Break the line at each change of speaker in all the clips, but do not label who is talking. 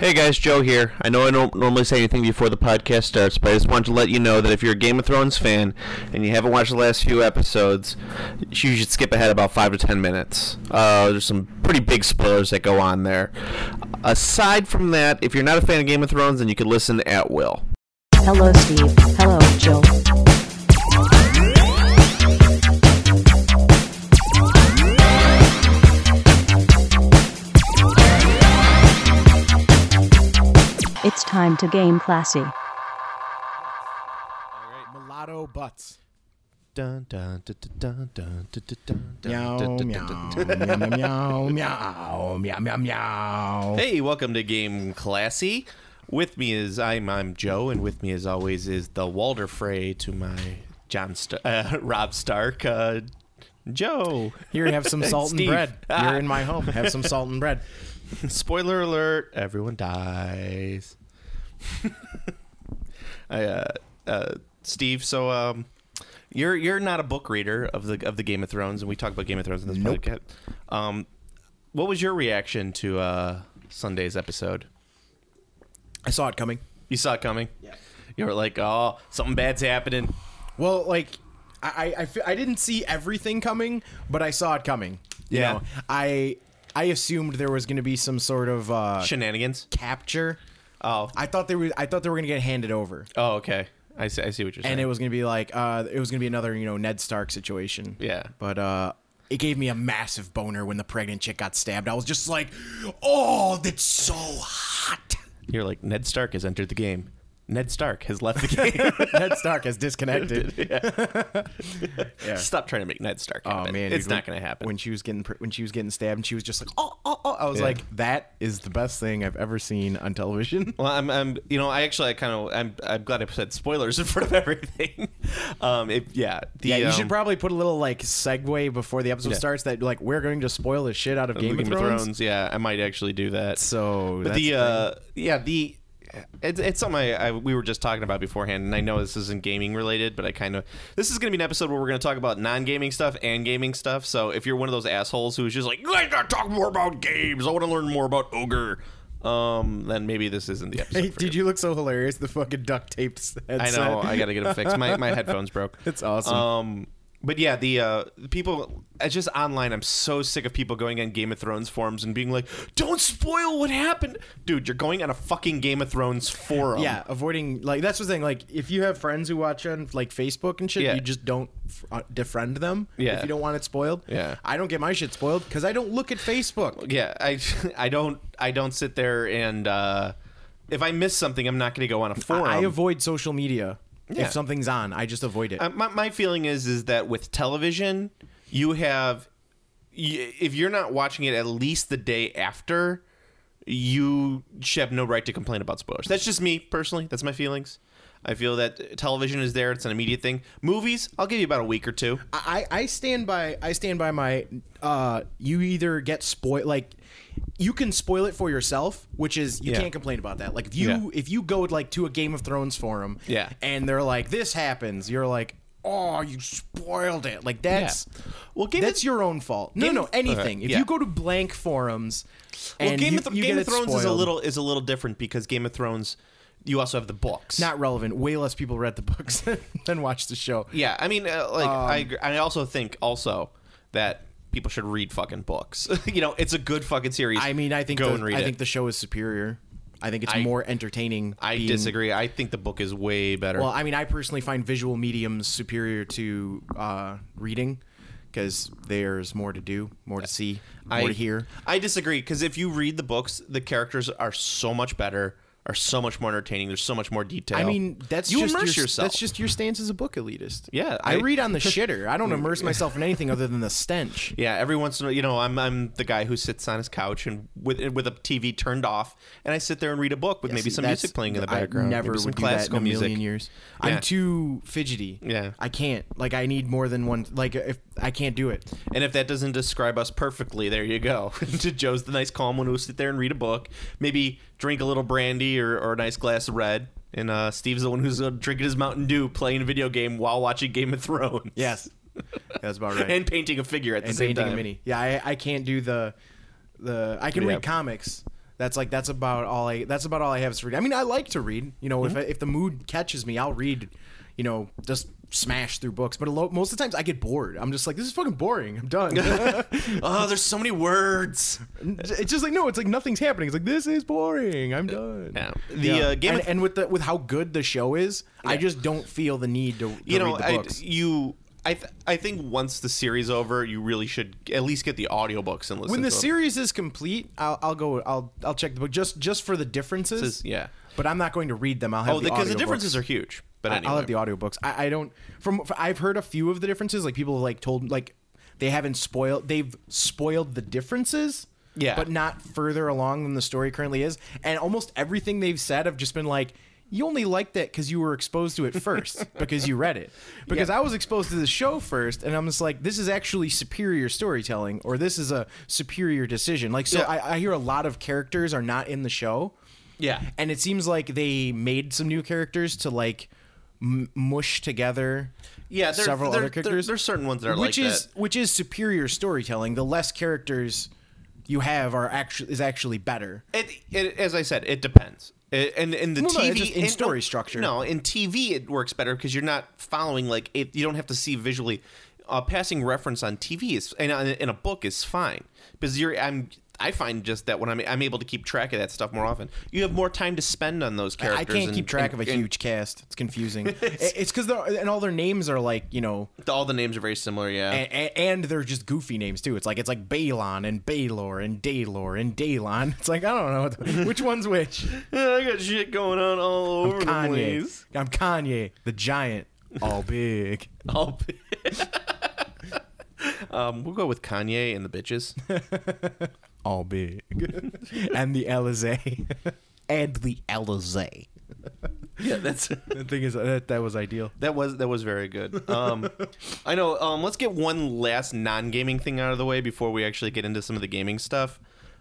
Hey guys, Joe here. I know I don't normally say anything before the podcast starts, but I just wanted to let you know that if you're a Game of Thrones fan and you haven't watched the last few episodes, you should skip ahead about 5 to 10 minutes. There's some pretty big spoilers that go on there. Aside from that, if you're not a fan of Game of Thrones, then you can listen at will.
Hello, Steve. Hello, Joe. It's time to game classy.
All right, mulatto butts.
Dun, dun, dun, dun, dun, dun, dun, dun,
Meow,
dun, dun,
meow,
dun, dun, dun.
meow, meow, meow, meow, meow, meow.
Hey, welcome to Game Classy. With me is I'm Joe, and with me as always is the Walder Frey to my Rob Stark. Joe.
Here, have some salt and
Steve.
bread. You're in my home. Have some salt and bread.
Spoiler alert, everyone dies. Steve, so you're not a book reader of the Game of Thrones, and we talk about Game of Thrones in this podcast. What was your reaction to Sunday's episode?
I saw it coming.
You saw it coming?
Yeah.
You were like, oh, something bad's happening.
Well, like, I didn't see everything coming, but I saw it coming. You
Yeah.
know, I assumed there was going to be some sort of
Shenanigans?
capture.
Oh.
I thought they were going to get handed over.
Oh, okay. I see what you're saying.
And it was going to be like it was going to be another, Ned Stark situation.
Yeah.
But it gave me a massive boner when the pregnant chick got stabbed. I was just like, "Oh, that's so hot."
You're like, Ned Stark has entered the game. Ned Stark has left the game.
Ned Stark has disconnected. Yeah.
Stop trying to make Ned Stark happen.
Oh man,
it's
dude,
not going to happen.
When she was getting stabbed, and she was just like, "Oh." I was like, "That is the best thing I've ever seen on television."
Well, I'm glad I said spoilers in front of everything.
You should probably put a little like segue before the episode starts that like we're going to spoil the shit out of Game of Thrones.
Yeah, I might actually do that.
So,
but
that's
it's something we were just talking about beforehand, and I know this isn't gaming related, but this is going to be an episode where we're going to talk about non-gaming stuff and gaming stuff. So if you're one of those assholes who's just like, you guys gotta talk more about games, I want to learn more about Ogre, then maybe this isn't the episode.
Hey, did you look so hilarious? The fucking duct taped headset.
I know, I gotta get it fixed. My headphones broke.
It's awesome.
But yeah, the people, it's just online. I'm so sick of people going on Game of Thrones forums and being like, "Don't spoil what happened, dude." You're going on a fucking Game of Thrones forum.
Yeah, avoiding like that's the thing. Like if you have friends who watch on like Facebook and shit, you just don't defriend them.
Yeah.
If you don't want it spoiled.
Yeah.
I don't get my shit spoiled because I don't look at Facebook.
Yeah, I don't sit there and if I miss something, I'm not going to go on a forum.
I avoid social media.
Yeah.
If something's on, I just avoid it.
My feeling is that with television, if you're not watching it at least the day after, you should have no right to complain about spoilers. That's just me personally. That's my feelings. I feel that television is there; it's an immediate thing. Movies, I'll give you about a week or two.
I stand by my. You either get spoiled like. You can spoil it for yourself, which is you can't complain about that. Like if you go like to a Game of Thrones forum, and they're like this happens, you're like, oh, you spoiled it. Like that's that's your own fault. No, anything. If you go to blank forums, and
Game of Thrones
spoiled,
is a little different because Game of Thrones, you also have the books.
Not relevant. Way less people read the books than watch the show.
Yeah, I mean, I also think that people should read fucking books. It's a good fucking series.
I mean, I think the show is superior. I think it's more entertaining.
I disagree. I think the book is way better.
Well, I mean, I personally find visual mediums superior to reading because there's more to do, more to see, more to hear.
I disagree because if you read the books, the characters are so much better. Are so much more entertaining. There's so much more detail.
I mean,
you immerse yourself.
That's just your stance as a book elitist.
Yeah,
I read on the shitter. I don't immerse myself in anything other than the stench.
Yeah, every once in a while, I'm the guy who sits on his couch and with a TV turned off, and I sit there and read a book with maybe some music playing in the background.
I never
maybe some
would do
classical
that in a
music.
million years.
Yeah.
I'm too fidgety.
Yeah,
I can't. Like, I need more than one. Like, if I can't do it.
And if that doesn't describe us perfectly, there you go. Joe's the nice, calm one who will sit there and read a book, maybe drink a little brandy or a nice glass of red. And Steve's the one who's drinking his Mountain Dew, playing a video game while watching Game of Thrones.
Yes, that's about right.
And painting a figure at the same time.
A mini. Yeah, I can't do the. I can read comics. That's about all I have to read. I mean, I like to read. You know, if the mood catches me, I'll read. You know, just smash through books. But most of the times I get bored. I'm just like, this is fucking boring. I'm done.
Oh, there's so many words.
It's just like, no, it's like nothing's happening. It's like, this is boring. I'm done.
Yeah. Game
and with how good the show is, I just don't feel the need to read the books.
I think once the series over, you really should at least get the audiobooks and listen.
When
to
the
them.
series is complete, I'll check the book just for the differences.
Yeah.
But I'm not going to read them. I'll have
because the differences are huge. But anyway.
I'll have the audiobooks. I don't. I've heard a few of the differences. Like people like told like they've spoiled the differences.
Yeah.
But not further along than the story currently is. And almost everything they've said have just been like, you only liked that because you were exposed to it first because you read it. Because I was exposed to the show first, and I'm just like, this is actually superior storytelling, or this is a superior decision. Like, so I hear a lot of characters are not in the show.
Yeah.
And it seems like they made some new characters to like mush together.
Yeah,
several other characters.
There's certain ones that are like that.
Which is superior storytelling. The less characters you have is actually better.
As I said, it depends. And in the TV
in story structure.
No, in TV it works better because you're not following you don't have to see visually. Passing reference on TV is in a book is fine because I find just that when I'm able to keep track of that stuff more often, you have more time to spend on those characters.
I can't keep track of a huge cast. It's confusing. It's because all their names are like, you know,
all the names are very similar. Yeah,
and they're just goofy names too. It's like Balon and Baylor and Daylor and Daylon. It's like I don't know which one's which.
I got shit going on all over the place.
I'm Kanye, the giant, all big,
all big. We'll go with Kanye and the bitches.
All big. And the Alizé. And the Alizé.
Yeah, that's
the thing is that was ideal.
That was very good. I know. Let's get one last non-gaming thing out of the way before we actually get into some of the gaming stuff.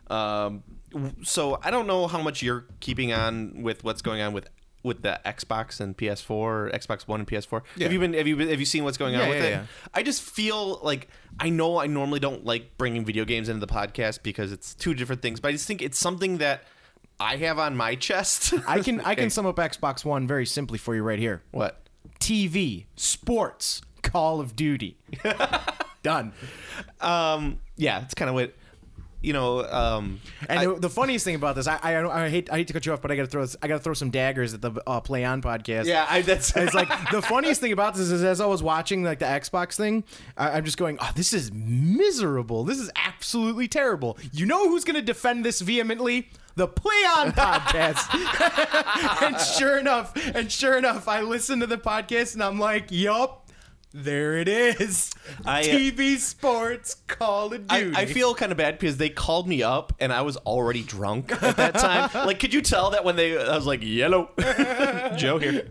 So I don't know how much you're keeping on with what's going on with the Xbox and PS4, or Xbox One and PS4.
Yeah.
Have you seen what's going on with it?
Yeah.
I just feel like I know I normally don't like bringing video games into the podcast because it's two different things, but I just think it's something that I have on my chest.
I can sum up Xbox One very simply for you right here.
What?
TV, sports, Call of Duty. Done.
Yeah, it's kind of what. You know,
and the funniest thing about this, I hate to cut you off, but I gotta throw some daggers at the Play On podcast.
Yeah,
it's like the funniest thing about this is as I was watching like the Xbox thing, I'm just going, oh, this is miserable. This is absolutely terrible. You know who's gonna defend this vehemently? The Play On podcast. and sure enough, I listened to the podcast and I'm like, yup. There it is. TV sports, Call of Duty.
I feel kind of bad because they called me up and I was already drunk at that time. Like, could you tell that when I was like, yellow, Joe here.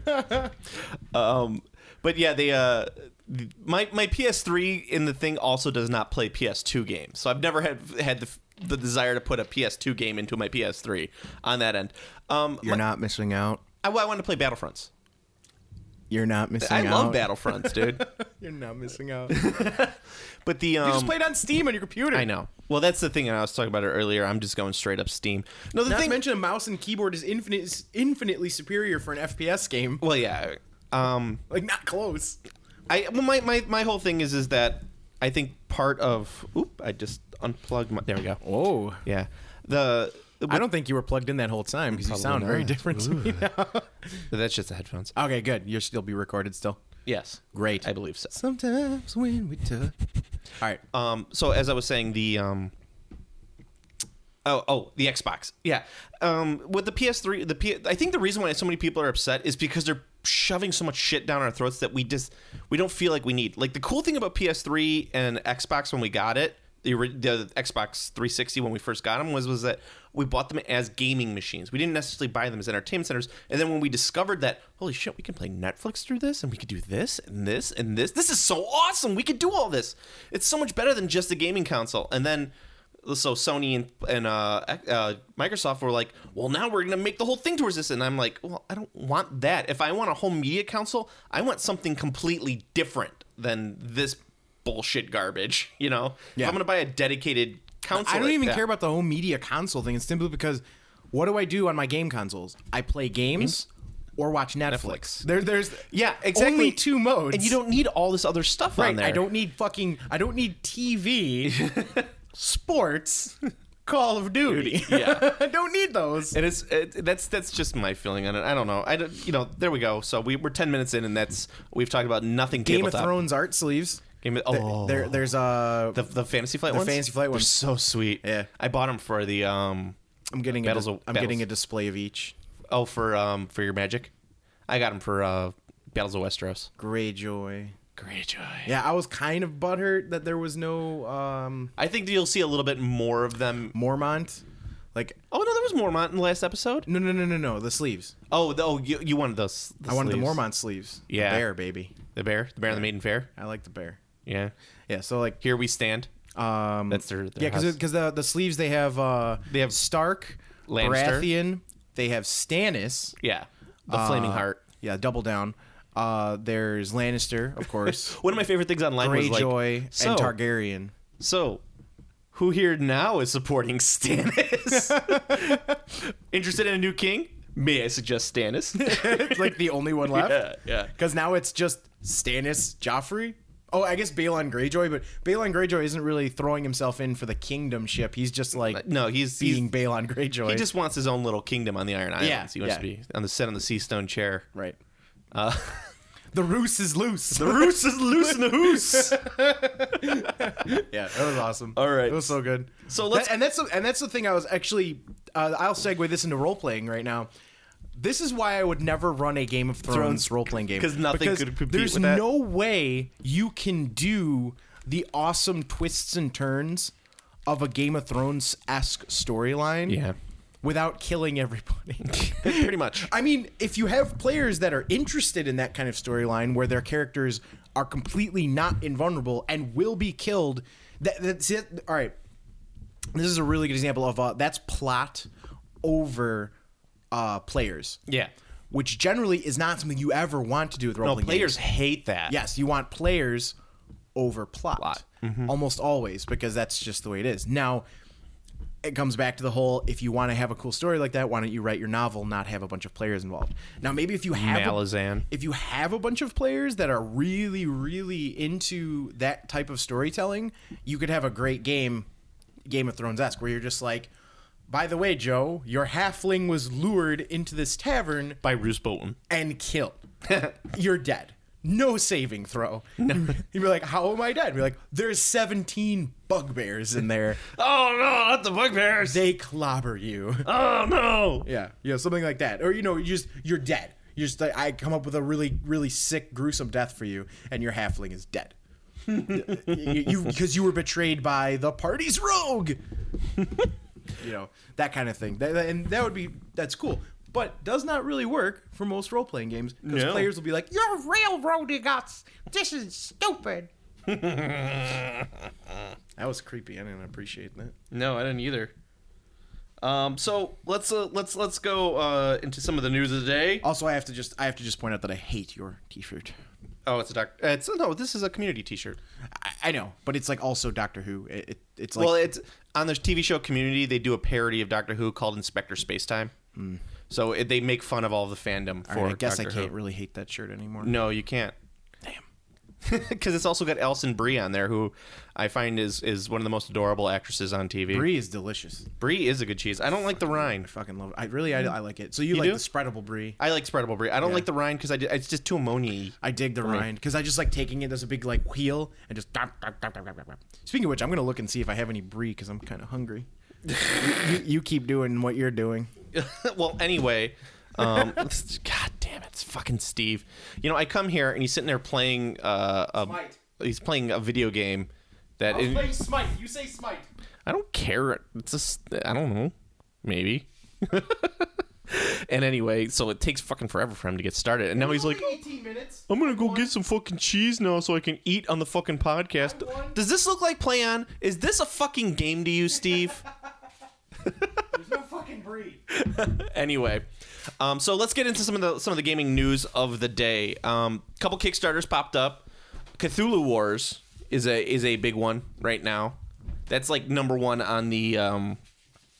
But yeah, my PS3 in the thing also does not play PS2 games, so I've never had the desire to put a PS2 game into my PS3 on that end.
You're not missing out.
I want to play Battlefronts.
You're not missing out.
I love Battlefronts, dude.
You're not missing out.
But
you just played on Steam on your computer.
I know. Well, that's the thing, and I was talking about it earlier. I'm just going straight up Steam. No,
not to mention a mouse and keyboard is infinitely superior for an FPS game.
Well, yeah.
Like not close.
My whole thing is that I think part of. Oop! I just unplugged my. There we go.
Oh,
yeah.
I don't think you were plugged in that whole time because you sound very different to me now.
That's just the headphones.
Okay, good. You'll still be recorded still.
Yes.
Great.
I believe so.
Sometimes when we touch. All right.
So as I was saying, the Xbox. Yeah. With the PS3, I think the reason why so many people are upset is because they're shoving so much shit down our throats that we don't feel like we need. Like the cool thing about PS3 and Xbox when we got it, the Xbox 360 when we first got them was that we bought them as gaming machines. We didn't necessarily buy them as entertainment centers. And then when we discovered that, holy shit, we can play Netflix through this, and we could do this and this and this. This is so awesome. We could do all this. It's so much better than just a gaming console. And then so Sony and Microsoft were like, well, now we're going to make the whole thing towards this. And I'm like, well, I don't want that. If I want a home media console, I want something completely different than this bullshit garbage, you know?
Yeah.
If I'm going to buy a dedicated console.
I don't even care about the home media console thing. It's simply because what do I do on my game consoles? I play games or watch Netflix. There's
Yeah, exactly.
only 2 modes.
And you don't need all this other stuff on there.
I don't need TV, sports, Call of Duty.
Yeah.
I don't need those.
And that's just my feeling on it. I don't know. There we go. So we're 10 minutes in, and we've talked about nothing.
Game
tabletop.
of Thrones art sleeves. There's
the Fantasy Flight ones.
Fantasy Flight ones.
They're so sweet.
Yeah.
I bought them for the
I'm getting
Battles.
a display of each.
Oh, for your Magic. I got them for Battles of Westeros.
Greyjoy.
Greyjoy.
Yeah, I was kind of butthurt that there was no
I think you'll see a little bit more of them.
Mormont. Like,
Oh no, there was Mormont in the last episode.
no, the sleeves.
You wanted those.
I wanted the
sleeves.
Mormont sleeves.
Yeah.
The bear, baby.
The bear and the maiden fair.
I like the bear.
Yeah.
Yeah, so like
Here we stand. That's their
yeah,
house.
because the sleeves they have Stark,
Lannister.
Baratheon, they have Stannis,
Yeah. The Flaming Heart.
yeah, double down. There's Lannister, of course,
One of my favorite things online was like,
Greyjoy, and Targaryen.
So, who here now is supporting Stannis? Interested in a new king? May I suggest Stannis?
It's like the only one left.
yeah.
Because now it's just Stannis, Joffrey. Oh, I guess Balon Greyjoy, but Balon Greyjoy isn't really throwing himself in for the kingdom ship. He's just like
No, he's
being Balon Greyjoy.
he just wants his own little kingdom on the Iron Islands.
Yeah,
He wants
yeah.
to be on the set on the Sea Stone chair.
right.
Uh,
The Roos is loose.
the Roos is loose in the hoose.
Yeah, that was awesome.
All right.
It was so good.
So let's-
that's the thing I was actually I'll segue this into role playing right now. This is why I would never run a Game of Thrones role playing game
'Cause nothing could compete
there's
with that.
no way you can do the awesome twists and turns of a Game of Thrones-esque storyline
Yeah.
without killing everybody.
Pretty much.
I mean, if you have players that are interested in that kind of storyline where their characters are completely not invulnerable and will be killed, that's it. All right. This is a really good example of that's plot over players.
Yeah.
Which generally is not something you ever want to do with
No,
role-playing
players
games.
hate that.
Yes, you want players over plot.
Plot.
Almost always, because that's just the way it is. Now, it comes back to the whole, if you want to have a cool story like that, why don't you write your novel, not have a bunch of players involved? Now, maybe if you have
Malazan.
if you have a bunch of players that are really, really into that type of storytelling, you could have a great Game of Thrones-esque, where you're just like, by the way, Joe, your halfling was lured into this tavern
By Roose Bolton.
and killed. You're dead. No saving throw. No. You'd be like, how am I dead? Be like, there's 17 bugbears in there.
Oh no, not the bugbears.
They clobber you.
Oh no.
Yeah, something like that. Or you're dead. You're just like, I come up with a really, really sick, gruesome death for you, and your halfling is dead. Because you were betrayed by the party's rogue. That kind of thing. And that's cool. But does not really work for most role-playing games, because
No.
players will be like, you're railroading us. This is stupid. That was creepy. I didn't appreciate that.
No, I didn't either. So let's go into some of the news of the day.
Also, I have to just point out that I hate your T-shirt.
Oh, it's this is a community T-shirt.
I know, but it's like also Doctor Who. It's like,
Well, it's on the TV show Community. They do a parody of Doctor Who called Inspector Spacetime. So they make fun of all the fandom for.
all right, I guess
Doctor
I can't
Who.
really hate that shirt anymore.
No, you can't.
Damn.
Because it's also got Alison Brie on there, who I find is one of the most adorable actresses on TV.
Brie is delicious.
Brie is a good cheese. I don't like the rind.
I fucking love it. I like it. So you like
do?
the spreadable Brie?
I like spreadable Brie. I don't like the rind because it's just too ammonia-y.
I dig the rind because I just like taking it as a big like wheel and just. Speaking of which, I'm gonna look and see if I have any Brie because I'm kind of hungry. you keep doing what you're doing.
Well, anyway, God damn it, it's fucking Steve. I come here and he's sitting there playing.
Smite.
He's playing a video game that.
playing Smite. You say Smite.
I don't care. It's just I don't know, maybe. And anyway, so it takes fucking forever for him to get started, and now he's like,
18 minutes.
I'm gonna go get some fucking cheese now so I can eat on the fucking podcast. Does this look like Play On? Is this a fucking game to you, Steve?
There's no fucking Brie.
Anyway, so let's get into some of the gaming news of the day. Couple Kickstarters popped up. Cthulhu Wars is a big one right now. That's like number one on the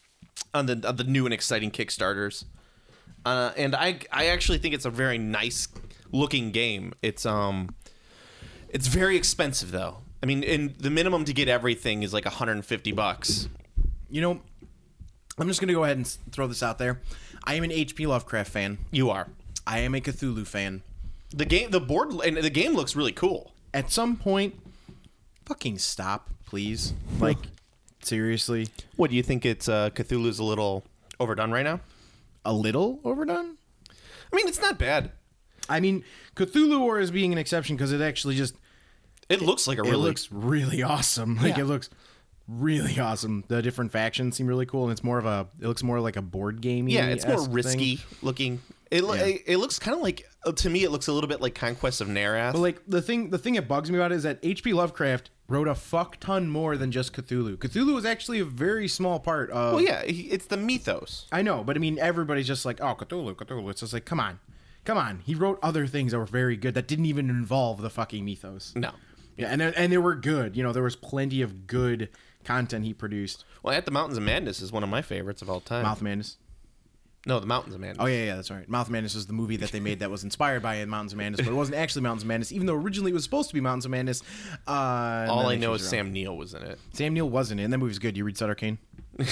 on the new and exciting Kickstarters. And I actually think it's a very nice looking game. It's very expensive though. I mean, the minimum to get everything is like $150.
You know, I'm just gonna go ahead and throw this out there. I am an H.P. Lovecraft fan.
You are.
I am a Cthulhu fan.
The game looks really cool.
At some point, fucking stop, please. Like, seriously.
What do you think? It's Cthulhu's a little overdone right now?
A little overdone?
I mean, it's not bad.
I mean, Cthulhu War is being an exception because it actually just...
It looks like
It looks really awesome. Like,
Yeah.
it looks really awesome. The different factions seem really cool, and it's more of a... It looks more like a board game-y.
Yeah, it's more risky looking. It looks kind of like, to me, it looks a little bit like Conquest of Narath.
But, like, the thing that bugs me about it is that H.P. Lovecraft wrote a fuck ton more than just Cthulhu. Cthulhu was actually a very small part of...
Well, yeah, it's the mythos.
I know, but I mean, everybody's just like, oh, Cthulhu. It's just like, come on. He wrote other things that were very good that didn't even involve the fucking mythos.
No.
Yeah, and they were good. You know, there was plenty of good content he produced.
Well, At the Mountains of Madness is one of my favorites of all time.
Mouth of Madness.
No, The Mountains of Madness.
Oh, yeah, that's right. Mouth of Madness is the movie that they made that was inspired by Mountains of Madness, but it wasn't actually Mountains of Madness, even though originally it was supposed to be Mountains of Madness.
All I know is Sam Neill was in it.
Sam Neill wasn't in it, and that movie's good. You read Sutter Kane?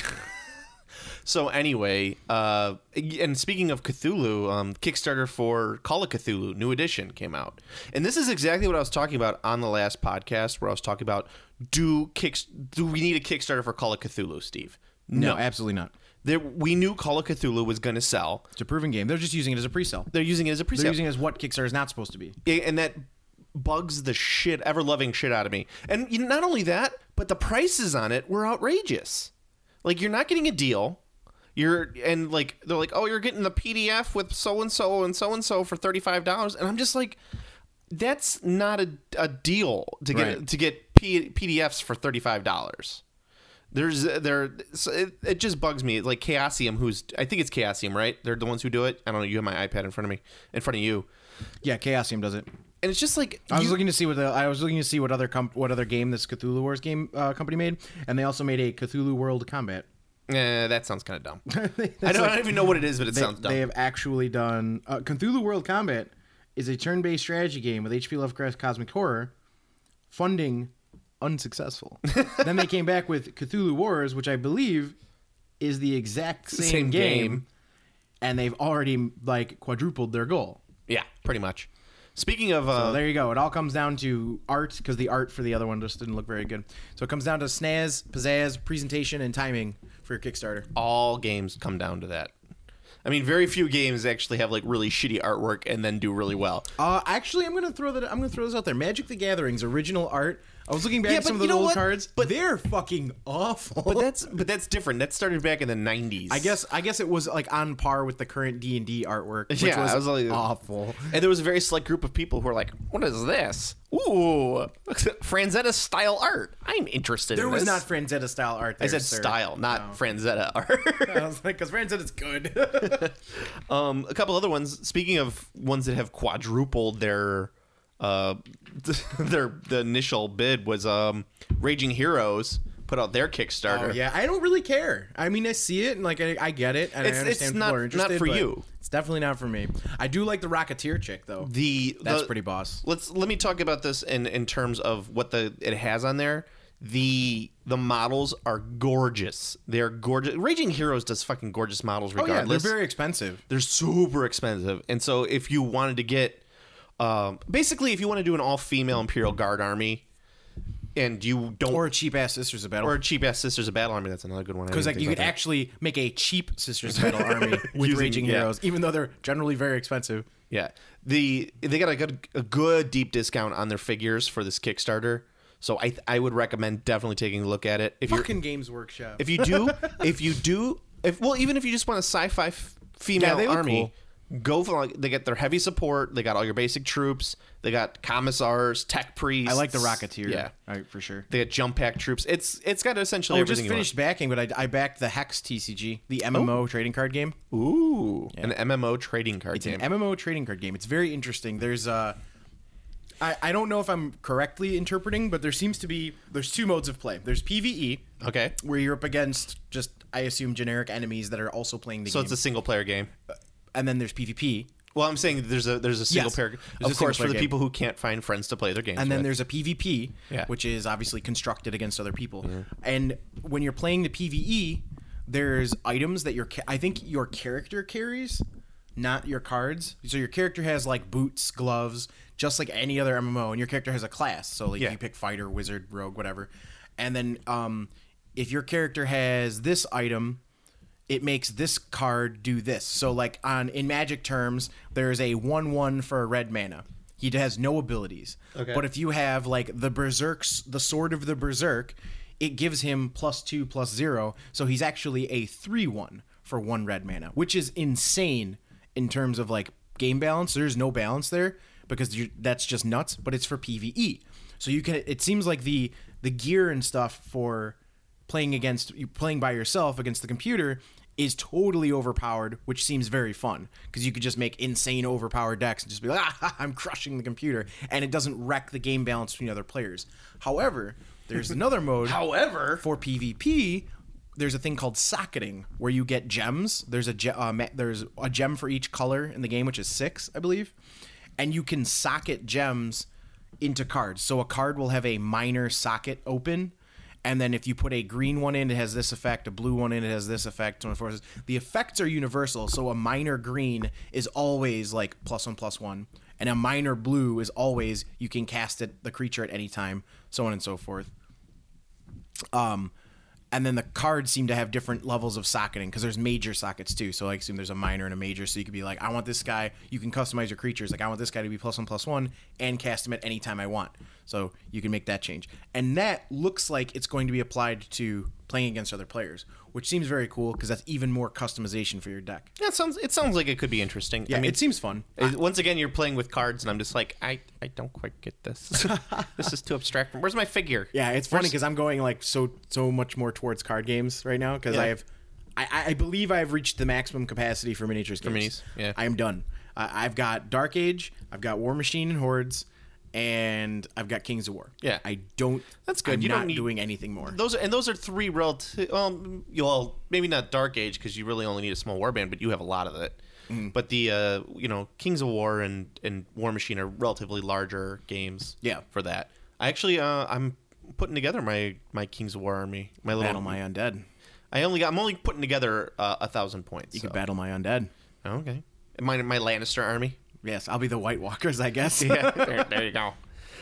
So anyway, and speaking of Cthulhu, Kickstarter for Call of Cthulhu New Edition came out, and this is exactly what I was talking about on the last podcast, where I was talking about do we need a Kickstarter for Call of Cthulhu, Steve?
No, absolutely not.
We knew Call of Cthulhu was going to sell.
It's a proven game. They're just using it as a pre-sale.
They're using it as a
They're
pre-sale,
using it as what Kickstarter is not supposed to be.
and that bugs the ever-loving shit out of me. And not only that, but the prices on it were outrageous. Like, you're not getting a deal. They're like, oh, you're getting the PDF with so and so and so and so for $35, and I'm just like, that's not a deal to get PDFs for $35. It just bugs me. Like Chaosium, I think it's Chaosium, right? They're the ones who do it. I don't know. You have my iPad in front of you,
Yeah, Chaosium does it.
and it's just like
I was looking to see what other game this Cthulhu Wars game company made, and they also made a Cthulhu World Combat.
that sounds kind of dumb. I don't even know what it is, but it sounds dumb.
They have actually done Cthulhu World Combat is a turn-based strategy game with H.P. Lovecraft's cosmic horror. Funding unsuccessful. Then they came back with Cthulhu Wars, which I believe is the exact same game, and they've already like quadrupled their goal.
Yeah, pretty much. Speaking of,
So there you go. It all comes down to art, because the art for the other one just didn't look very good. So it comes down to snazz, pizzazz, presentation, and timing for your Kickstarter.
all games come down to that. I mean, very few games actually have like really shitty artwork and then do really well.
Actually, I'm gonna throw this out there. Magic the Gathering's original art. I was looking back
Yeah,
at some
but
of
you
those
know
old
what?
cards,
But-
they're fucking awful.
But that's different. That started back in the 90s.
I guess it was like on par with the current D&D artwork, which
Yeah,
was,
I was like-
awful.
And there was a very select group of people who were like, "What is this? Ooh, Franzetta style art. I'm interested
There
in
was
this."
not Franzetta style art.
I
There,
said
sir.
style, not
No.
Franzetta art.
I was like, because Franzetta's good.
A couple other ones. Speaking of ones that have quadrupled their the initial bid was Raging Heroes put out their Kickstarter.
Oh yeah, I don't really care. I mean, I see it and like I get it, and
It's-
I understand
it's
people
not-
are interested.
not for
but
you.
It's definitely not for me. I do like the Rocketeer chick though. That's pretty boss.
Let me talk about this in terms of what it has on there. The models are gorgeous. They're gorgeous. Raging Heroes does fucking gorgeous models
Oh yeah,
regardless.
they're very expensive.
They're super expensive. And so if you wanted to get basically if you want to do an all-female Imperial Guard army and you don't
Or a cheap ass Sisters of Battle.
or a cheap ass Sisters of Battle army, that's another good one.
Because like you could actually make a cheap Sisters of Battle army with Raging Heroes, even though they're generally very expensive.
Yeah. They got a good deep discount on their figures for this Kickstarter. So I would recommend definitely taking a look at it. If
Fucking Games Workshop.
If you do, even if you just want a sci-fi female
they look
army,
cool.
go for they get their heavy support. They got all your basic troops. They got commissars, tech priests.
I like the Rocketeer.
Yeah,
for sure.
they got jump pack troops. It's got essentially
Oh,
everything.
just finished backing, but I backed the Hex TCG, the MMO trading card game.
Ooh, an MMO trading card game.
An MMO trading card game. It's very interesting. There's I don't know if I'm correctly interpreting, but there's two modes of play. There's PvE,
Okay.
where you're up against just I assume, generic enemies that are also playing the game.
So it's a single player game.
And then there's PvP.
Well, I'm saying there's a single player.
There's a
Of course, for
single-player
the
game.
people who can't find friends to play their games.
And then
with.
there's a PvP,
Yeah.
which is obviously constructed against other people. And when you're playing the PvE, there's items that I think your character carries, not your cards. So your character has like boots, gloves, just like any other MMO, and your character has a class. So like you pick fighter, wizard, rogue, whatever. And then if your character has this item, it makes this card do this. So like in Magic terms, there's a 1/1 for a red mana. He has no abilities.
Okay.
But if you have like the Sword of the Berserk, it gives him +2/+0. So he's actually a 3/1 for 1 red mana, which is insane in terms of like game balance. There's no balance there because that's just nuts, but it's for PvE. So it seems like the gear and stuff for playing by yourself against the computer is totally overpowered, which seems very fun because you could just make insane overpowered decks and just be like, I'm crushing the computer, and it doesn't wreck the game balance between other players. However, there's another mode. For PvP, there's a thing called socketing where you get gems. There's a gem for each color in the game, which is 6, I believe, and you can socket gems into cards. So a card will have a minor socket open. And then if you put a green one in, it has this effect. A blue one in, it has this effect. So on and so forth. The effects are universal. So a minor green is always like +1/+1. And a minor blue is always, you can cast the creature at any time. So on and so forth. And then the cards seem to have different levels of socketing because there's major sockets too. So I assume there's a minor and a major. So you could be like, I want this guy. You can customize your creatures. Like I want this guy to be +1/+1 and cast him at any time I want. So you can make that change. And that looks like it's going to be applied to playing against other players, which seems very cool because that's even more customization for your deck.
Yeah, it sounds like it could be interesting.
Yeah,
I mean,
it seems fun.
Once again, you're playing with cards, and I'm just like, I don't quite get this. This is too abstract. Where's my figure?
Yeah, it's funny because I'm going like so much more towards card games right now because I believe I have reached the maximum capacity for miniatures games.
minis, yeah.
I am done. I've got Dark Age, I've got War Machine and Hordes, and I've got Kings of War.
Yeah.
I don't.
That's good.
I'm
You
not
don't need
doing anything more.
Those are 3 relative. Well, maybe not Dark Age because you really only need a small warband, but you have a lot of it. But the Kings of War and War Machine are relatively larger games.
Yeah.
For that, I actually I'm putting together my Kings of War army. My little
Battle my undead.
I'm only putting together 1,000 points.
You could battle my undead.
Okay. My Lannister army.
Yes, I'll be the White Walkers, I guess.
Yeah, there you go.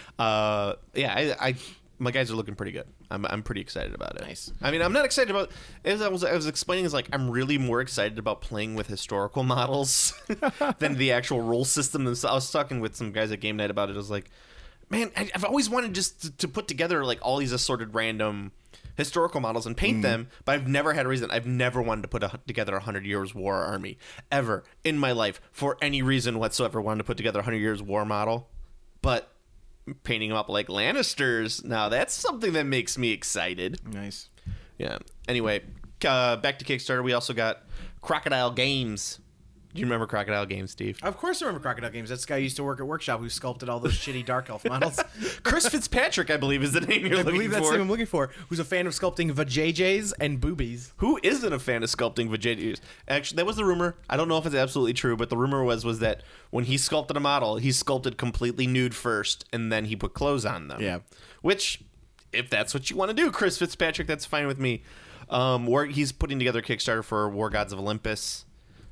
I my guys are looking pretty good. I'm pretty excited about it.
Nice.
I mean, I'm not excited about, as I was explaining, is like I'm really more excited about playing with historical models than the actual rule system. I was talking with some guys at Game Night about it. I was like, man, I've always wanted just to put together like all these assorted random historical models and paint them, but I've never had a reason. I've never wanted to put together a 100 Years War army ever in my life for any reason whatsoever. Wanted to put together a 100 Years War model, but painting them up like Lannisters, now that's something that makes me excited.
Nice.
Yeah. Anyway, back to Kickstarter. We also got Crocodile Games. Do you remember Crocodile Games, Steve?
Of course I remember Crocodile Games. That's the guy who used to work at Workshop who sculpted all those shitty Dark Elf models.
Chris Fitzpatrick, I believe, is the name you're
I
looking
believe that's
for.
the name I'm looking for. Who's a fan of sculpting vajayjays and boobies.
Who isn't a fan of sculpting vajayjays? Actually, that was the rumor. I don't know if it's absolutely true, but the rumor was that when he sculpted a model, he sculpted completely nude first, and then he put clothes on them.
Yeah.
Which, if that's what you want to do, Chris Fitzpatrick, that's fine with me. He's putting together a Kickstarter for War Gods of Olympus.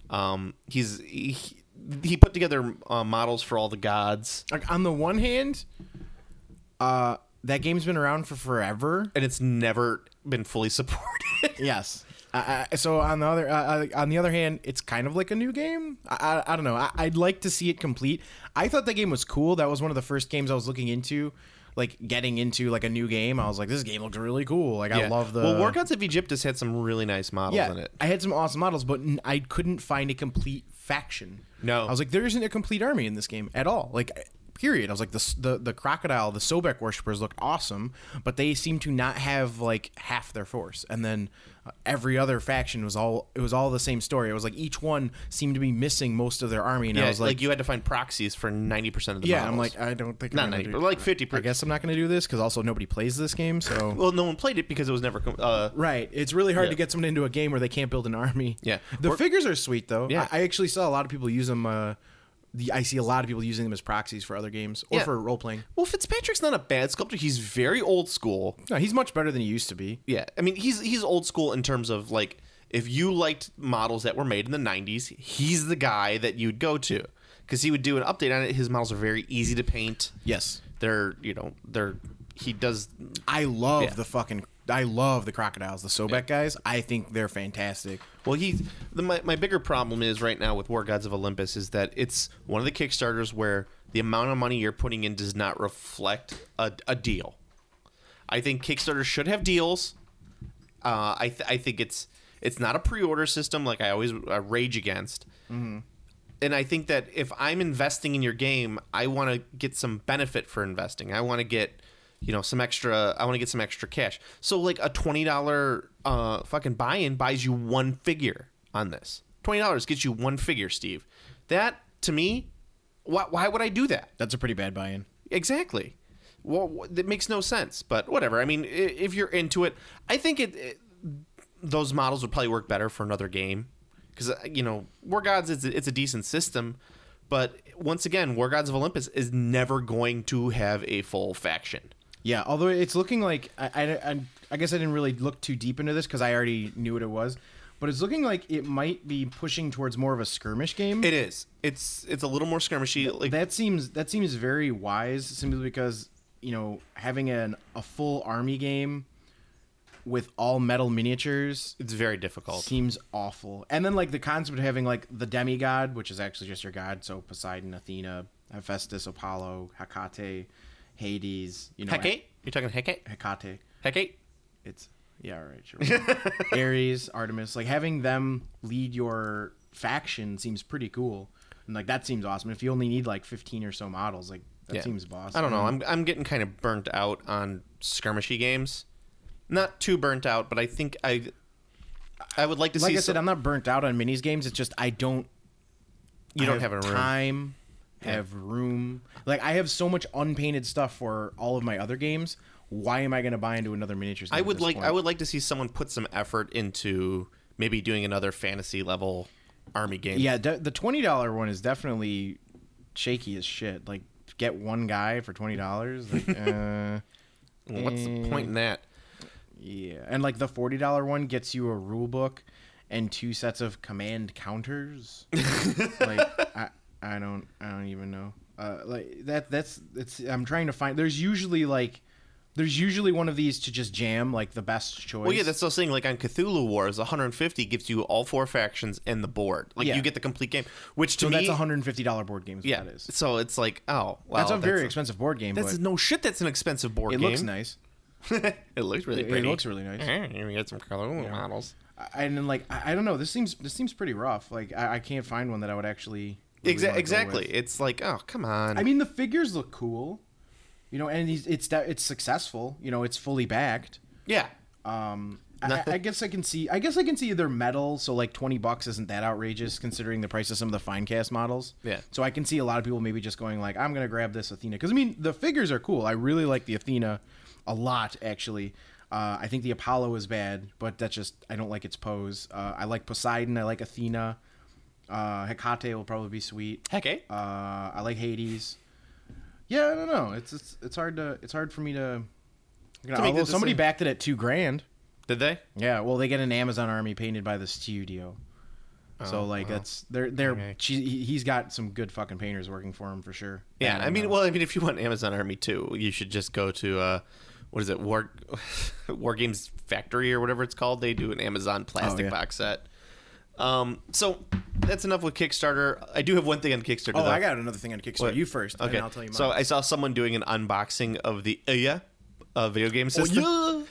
He put together models for all the gods,
Like on the one hand, that game's been around for forever.
and it's never been fully supported.
Yes. So on the other hand, it's kind of like a new game. I don't know. I'd like to see it complete. I thought that game was cool. That was one of the first games I was looking into, like getting into like a new game. I was like, this game looks really cool. Like I love the.
Well, War Gods of Egyptus had some really nice models in it.
I had some awesome models, but I couldn't find a complete faction.
No.
I was like, there isn't a complete army in this game at all. Like, period. I was like, the crocodile, the Sobek worshippers looked awesome, but they seemed to not have like half their force. And then every other faction was all the same story. It was like each one seemed to be missing most of their army. And I was like
you had to find proxies for 90% of the
yeah,
models.
I'm like, I don't think
not
I'm gonna
90,
do,
but like 50%.
I guess I'm not going to do this because also nobody plays this game. So
Well, no one played it because it was never.
right, it's really hard
Yeah.
to get someone into a game where they can't build an army.
Yeah.
The figures are sweet though.
Yeah.
I actually saw a lot of people use them. I see a lot of people using them as proxies for other games or
Yeah.
for role playing.
Well, Fitzpatrick's not a bad sculptor. He's very old school.
No, he's much better than he used to be.
Yeah, I mean he's old school in terms of like if you liked models that were made in the 90s, he's the guy that you'd go to because he would do an update on it. His models are very easy to paint.
Yes.
He does.
I love
Yeah.
I love the crocodiles, the Sobek guys. I think they're fantastic.
Well, my bigger problem is right now with War Gods of Olympus is that it's one of the Kickstarters where the amount of money you're putting in does not reflect a deal. I think Kickstarter should have deals. I think it's not a pre-order system like I always rage against. Mm-hmm. And I think that if I'm investing in your game, I want to get some benefit for investing. I want to get some extra. I want to get some extra cash. So like a $20 fucking buy-in buys you one figure on this. $20 gets you one figure, Steve. That to me, why would I do that?
That's a pretty bad buy-in.
Exactly. Well, that makes no sense. But whatever. I mean, if you're into it, I think those models would probably work better for another game because War Gods it's a decent system. But once again, War Gods of Olympus is never going to have a full faction.
Yeah, although it's looking like I guess I didn't really look too deep into this because I already knew what it was, but it's looking like it might be pushing towards more of a skirmish game.
It is. It's a little more skirmishy. Like
that seems very wise, simply because having a full army game with all metal miniatures
it's very difficult.
seems awful. And then like the concept of having like the demigod, which is actually just your god, so Poseidon, Athena, Hephaestus, Apollo, Hecate, Hades,
Hecate? You're talking Hecate?
Hecate.
Hecate?
It's all right, sure. Ares, Artemis, like having them lead your faction seems pretty cool, and like that seems awesome. If you only need like 15 or so models, like that seems boss.
I don't know. I'm getting kind of burnt out on skirmishy games. Not too burnt out, but I think I would like to see.
Like I said, I'm not burnt out on minis games. It's just I don't.
You don't have a room.
Time, have room. Like I have so much unpainted stuff for all of my other games. Why am I going to buy into another miniatures game?
I would like to see someone put some effort into maybe doing another fantasy level army game.
Yeah, the $20 one is definitely shaky as shit. Like get one guy for $20. Like,
what's the point in that?
Yeah, and like the $40 one gets you a rule book and 2 sets of command counters. Like I don't even know. Like that's I'm trying to find. There's usually one of these to just jam, like the best choice.
Well, yeah, that's what I was saying. Like on Cthulhu Wars, 150 gives you all 4 factions and the board. Like you get the complete game, which to me
that's a $150 board game. Is
yeah.
what that is.
So it's like, oh, wow,
that's a very expensive board game.
That's
but
no shit. That's an expensive board
it
game.
looks nice.
It looks really pretty.
It looks really nice.
You get some color models.
And then like I don't know. This seems pretty rough. Like I can't find one that I would actually. Really wanna go
Exactly.
with.
It's like, oh, come on.
I mean, the figures look cool, and it's successful. It's fully backed.
yeah.
I guess I can see. I guess I can see they're metal, so like $20 isn't that outrageous considering the price of some of the fine cast models.
Yeah.
So I can see a lot of people maybe just going like, I'm gonna grab this Athena because I mean the figures are cool. I really like the Athena a lot actually. I think the Apollo is bad, but that's just I don't like its pose. I like Poseidon. I like Athena. Hecate will probably be sweet.
Hecate.
I like Hades. Yeah, I don't know. It's hard for me to. Although somebody backed it at $2,000.
Did they?
Yeah, well, they get an Amazon army painted by the studio. So like that's he's got some good fucking painters working for him for sure.
Yeah,
And,
I mean, if you want Amazon Army too, you should just go to what is it, War Games Factory or whatever it's called. They do an Amazon plastic box set. So that's enough with Kickstarter. I do have one thing on Kickstarter.
Oh,
though.
I got another thing on Kickstarter.
What?
You first,
okay.
and I'll tell you mine.
So I saw someone doing an unboxing of the video game system.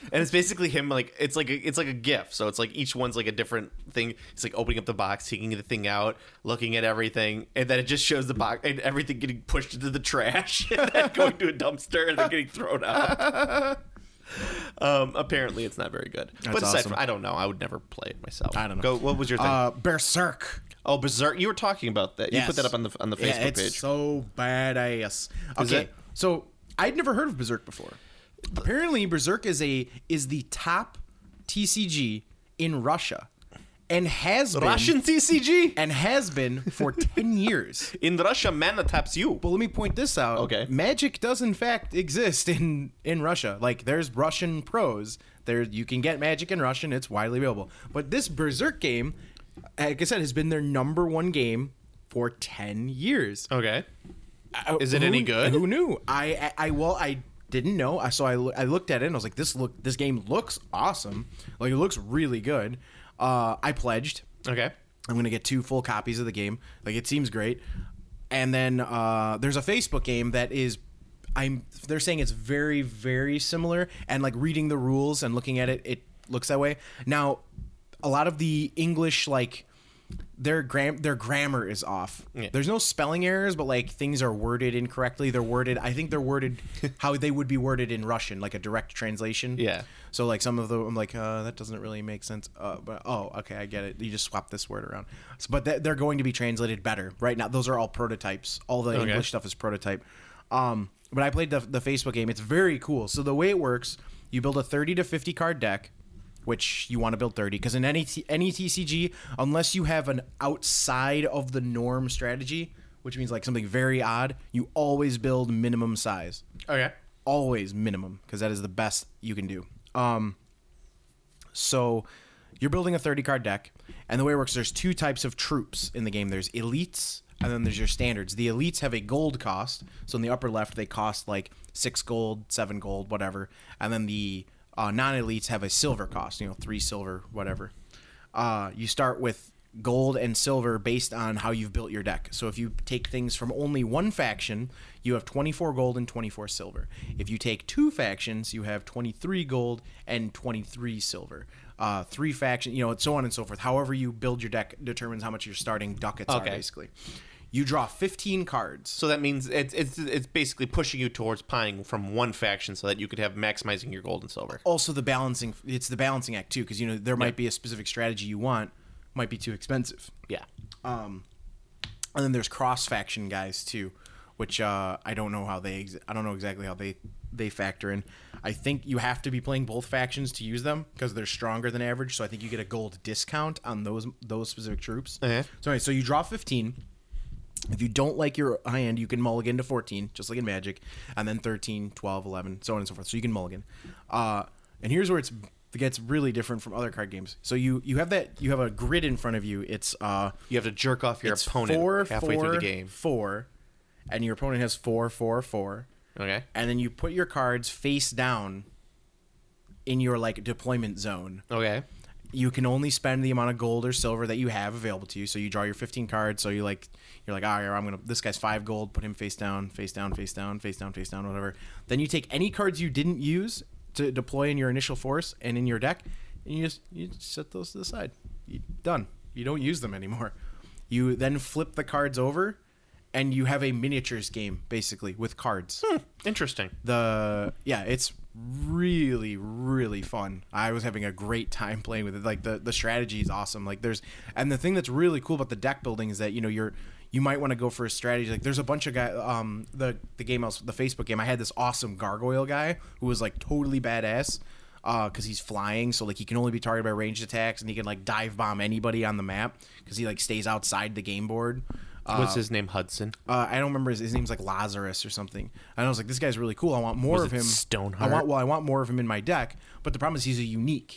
And it's basically him like it's like a GIF. So it's like each one's like a different thing. It's like opening up the box, taking the thing out, looking at everything, and then it just shows the box and everything getting pushed into the trash and then going to a dumpster and then getting thrown out. Apparently it's not very good.
That's
but aside
awesome.
from, I don't know. I would never play it myself.
I don't know.
Go. What was your thing?
Berserk.
Oh, Berserk. You were talking about that. You
Yes.
put that up on the Facebook
Yeah, it's
page.
so badass. Okay,
it?
so I'd never heard of Berserk before. Apparently, Berserk is the top TCG in Russia, and has been
Russian TCG?
for 10 years.
In Russia, man taps you.
But let me point this out.
Okay.
Magic does in fact exist in Russia. Like there's Russian pros. There you can get Magic in Russian. It's widely available. But this Berserk game, like I said, has been their number one game for 10 years.
Okay. Is it any good?
Who knew? I didn't know. I looked at it and I was like, this game looks awesome. Like it looks really good. I pledged.
Okay.
I'm gonna get 2 full copies of the game. Like it seems great. And then there's a Facebook game that is, they're saying it's very, very similar. And like reading the rules and looking at it, it looks that way. Now, a lot of the English like their grammar is off.
Yeah.
There's no spelling errors, but like things are worded incorrectly. I think they're worded how they would be worded in Russian, like a direct translation.
Yeah.
So like some of them, I'm like, that doesn't really make sense. But okay, I get it. You just swap this word around. So, but they're going to be translated better right now. Those are all prototypes. All the English stuff is prototype. But I played the Facebook game. It's very cool. So the way it works, you build a 30 to 50 card deck, which you want to build 30, because in any TCG, unless you have an outside of the norm strategy, which means like something very odd, you always build minimum size.
Okay.
Always minimum, because that is the best you can do. So you're building a 30 card deck, and the way it works, there's 2 types of troops in the game. There's elites, and then there's your standards. The elites have a gold cost, so in the upper left they cost like 6 gold, 7 gold, whatever, and then the non-elites have a silver cost, 3 silver, whatever. You start with gold and silver based on how you've built your deck. So if you take things from only one faction, you have 24 gold and 24 silver. If you take 2 factions, you have 23 gold and 23 silver. 3 factions, so on and so forth. However you build your deck determines how much your starting ducats are, basically. You draw 15 cards.
So that means it's basically pushing you towards buying from one faction so that you could have maximizing your gold and silver.
Also it's the balancing act too, because there might be a specific strategy you want, might be too expensive.
Yeah.
And then there's cross faction guys too, which I don't know how I don't know exactly how they factor in. I think you have to be playing both factions to use them because they're stronger than average. So I think you get a gold discount on those specific troops.
Uh-huh.
So anyway, so you draw 15. If you don't like your hand, you can mulligan to 14, just like in Magic, and then 13, 12, 11, so on and so forth. So you can mulligan. And here's where it gets really different from other card games. So you have a grid in front of you. It's
You have to jerk off your opponent
4,
halfway
4,
through the game.
4, and your opponent has 4, 4, 4.
Okay.
And then you put your cards face down in your like deployment zone.
Okay.
You can only spend the amount of gold or silver that you have available to you. So you draw your 15 cards. So you're like, this guy's 5 gold, put him face down, face down, face down, face down, face down, whatever. Then you take any cards you didn't use to deploy in your initial force and in your deck, and you just set those to the side. Done. You don't use them anymore. You then flip the cards over, and you have a miniatures game basically with cards.
Interesting.
It's really, really fun. I was having a great time playing with it. Like the strategy is awesome. Like and the thing that's really cool about the deck building is that you might want to go for a strategy. Like there's a bunch of guys. The Facebook game, I had this awesome gargoyle guy who was like totally badass because he's flying, so like he can only be targeted by ranged attacks, and he can like dive bomb anybody on the map because he like stays outside the game board.
What's his name? Hudson?
I don't remember his name's like Lazarus or something. And I was like, this guy's really cool. I want more of him.
Stoneheart?
I want more of him in my deck. But the problem is he's a unique.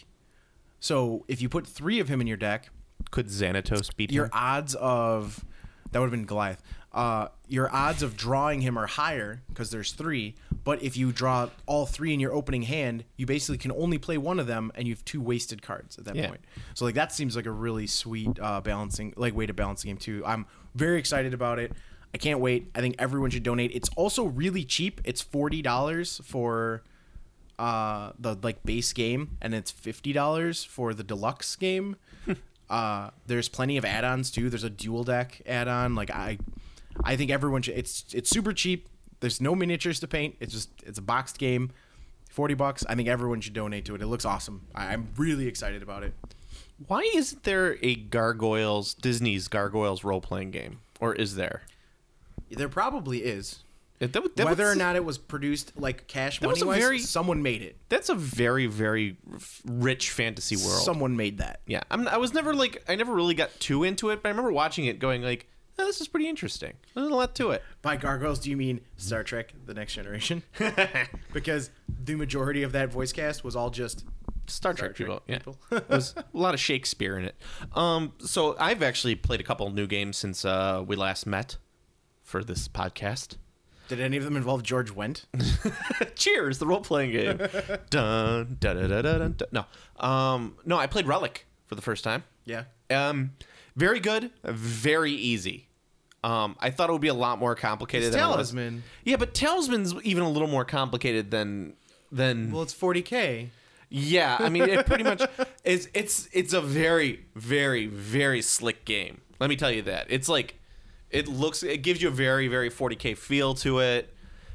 So if you put 3 of him in your deck,
Could Xanatos beat
your
him?
odds of that would have been Goliath. Your odds of drawing him are higher because there's 3. But if you draw all 3 in your opening hand, you basically can only play one of them, and you have 2 wasted cards at that point. So like that seems like a really sweet balancing way to balance the game too. I'm very excited about it. I can't wait. I think everyone should donate. It's also really cheap. It's $40 for the like base game, and it's $50 for the deluxe game. There's plenty of add-ons too. There's a dual deck add-on. Like I think everyone should. It's super cheap. There's no miniatures to paint. It's a boxed game. $40. I think everyone should donate to it. It looks awesome. I'm really excited about it.
Why isn't there a Disney's Gargoyles role-playing game? Or is there?
There probably is.
That
Whether
was-
or not it was produced like cash
That was
money
a
wise,
very-
someone made it.
That's a very, very rich fantasy world.
Someone made that.
Yeah, I was never like, I never really got too into it, but I remember watching it going like, oh, this is pretty interesting. There's a lot to it.
By gargoyles, do you mean Star Trek: The Next Generation? Because the majority of that voice cast was all just
Star Trek people. Yeah. It was a lot of Shakespeare in it. So I've actually played a couple new games since we last met for this podcast.
Did any of them involve George Wendt?
Cheers, the role-playing game. Dun, da, da, da, da, dun, dun. No, I played Relic for the first time.
Yeah.
Very good, very easy. I thought it would be a lot more complicated than
Talisman.
it was. Yeah, but Talisman's even a little more complicated than.
Well, it's $40K.
Yeah, I mean, it pretty much is. It's a very, very, very slick game. Let me tell you that. It's like it gives you a very, very 40K feel to it.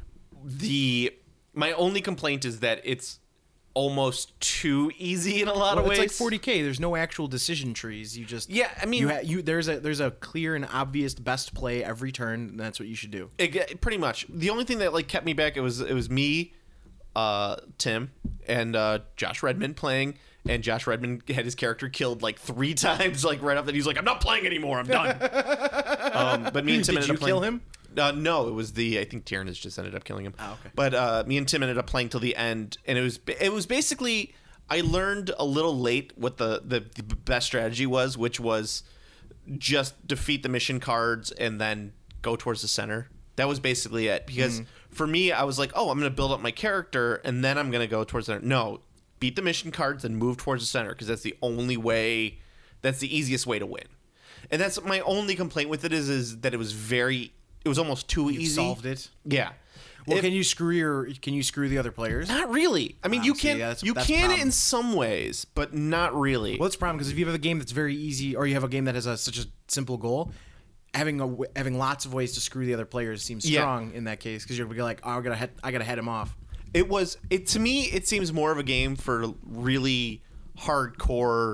My only complaint is that it's almost too easy in a lot of ways.
It's like $40K. There's no actual decision trees. You just
I mean,
there's a clear and obvious best play every turn. And that's what you should do.
Pretty much. The only thing that like kept me back it was me, Tim, and Josh Redmond playing. And Josh Redmond had his character killed like 3 times, like right up that he's like, I'm not playing anymore, I'm done. But me and Tim
Did
ended
you
up playing.
kill him?
No, it was I think Tyrannus just ended up killing him.
Oh, okay.
But me and Tim ended up playing till the end, and it was basically I learned a little late what the best strategy was, which was just defeat the mission cards and then go towards the center. That was basically it. Because for me, I was like, oh, I'm going to build up my character, and then I'm going to go towards the center. No, beat the mission cards and move towards the center, because that's the only way. That's the easiest way to win. And that's my only complaint with it is that it was almost too
You
easy.
solved it.
Yeah.
Well, can you screw the other players?
Not really. I mean, you
see,
can
that's
you
the
can
problem.
in some ways, but not really.
Well, it's a problem because if you have a game that's very easy, or you have a game that has such a simple goal, having lots of ways to screw the other players seems strong in that case, because you're gonna be like, oh, I gotta head him off.
To me, it seems more of a game for really hardcore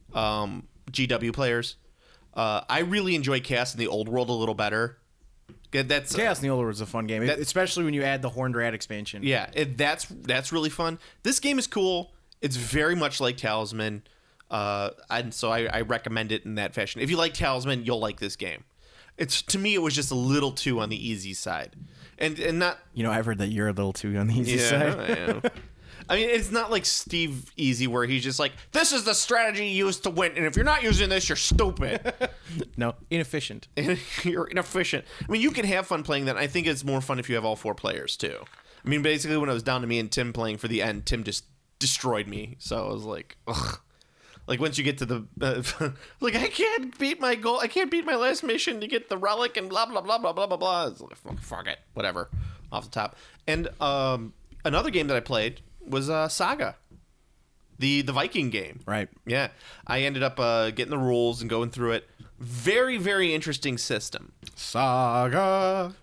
GW players. I really enjoy Chaos in the Old World a little better. That's
Chaos in the Old World is a fun game, especially when you add the Horned Rat expansion.
Yeah, that's really fun. This game is cool. It's very much like Talisman, and so I recommend it in that fashion. If you like Talisman, you'll like this game. To me, it was just a little too on the easy side, and not.
You know, I've heard that you're a little too on the easy side.
I am. I mean, it's not like Steve Easy where he's just like, this is the strategy you use to win, and if you're not using this, you're stupid.
No, inefficient.
You're inefficient. I mean, you can have fun playing that. I think it's more fun if you have all 4 players, too. I mean, basically, when it was down to me and Tim playing for the end, Tim just destroyed me. So I was like, ugh. Like, once you get to the... like, I can't beat my goal. I can't beat my last mission to get the relic and blah, blah, blah, blah, blah, blah, blah. It's like, fuck it. Whatever. Off the top. And another game that I played was Saga, the Viking game.
Right.
Yeah. I ended up getting the rules and going through it. Very, very interesting system.
Saga.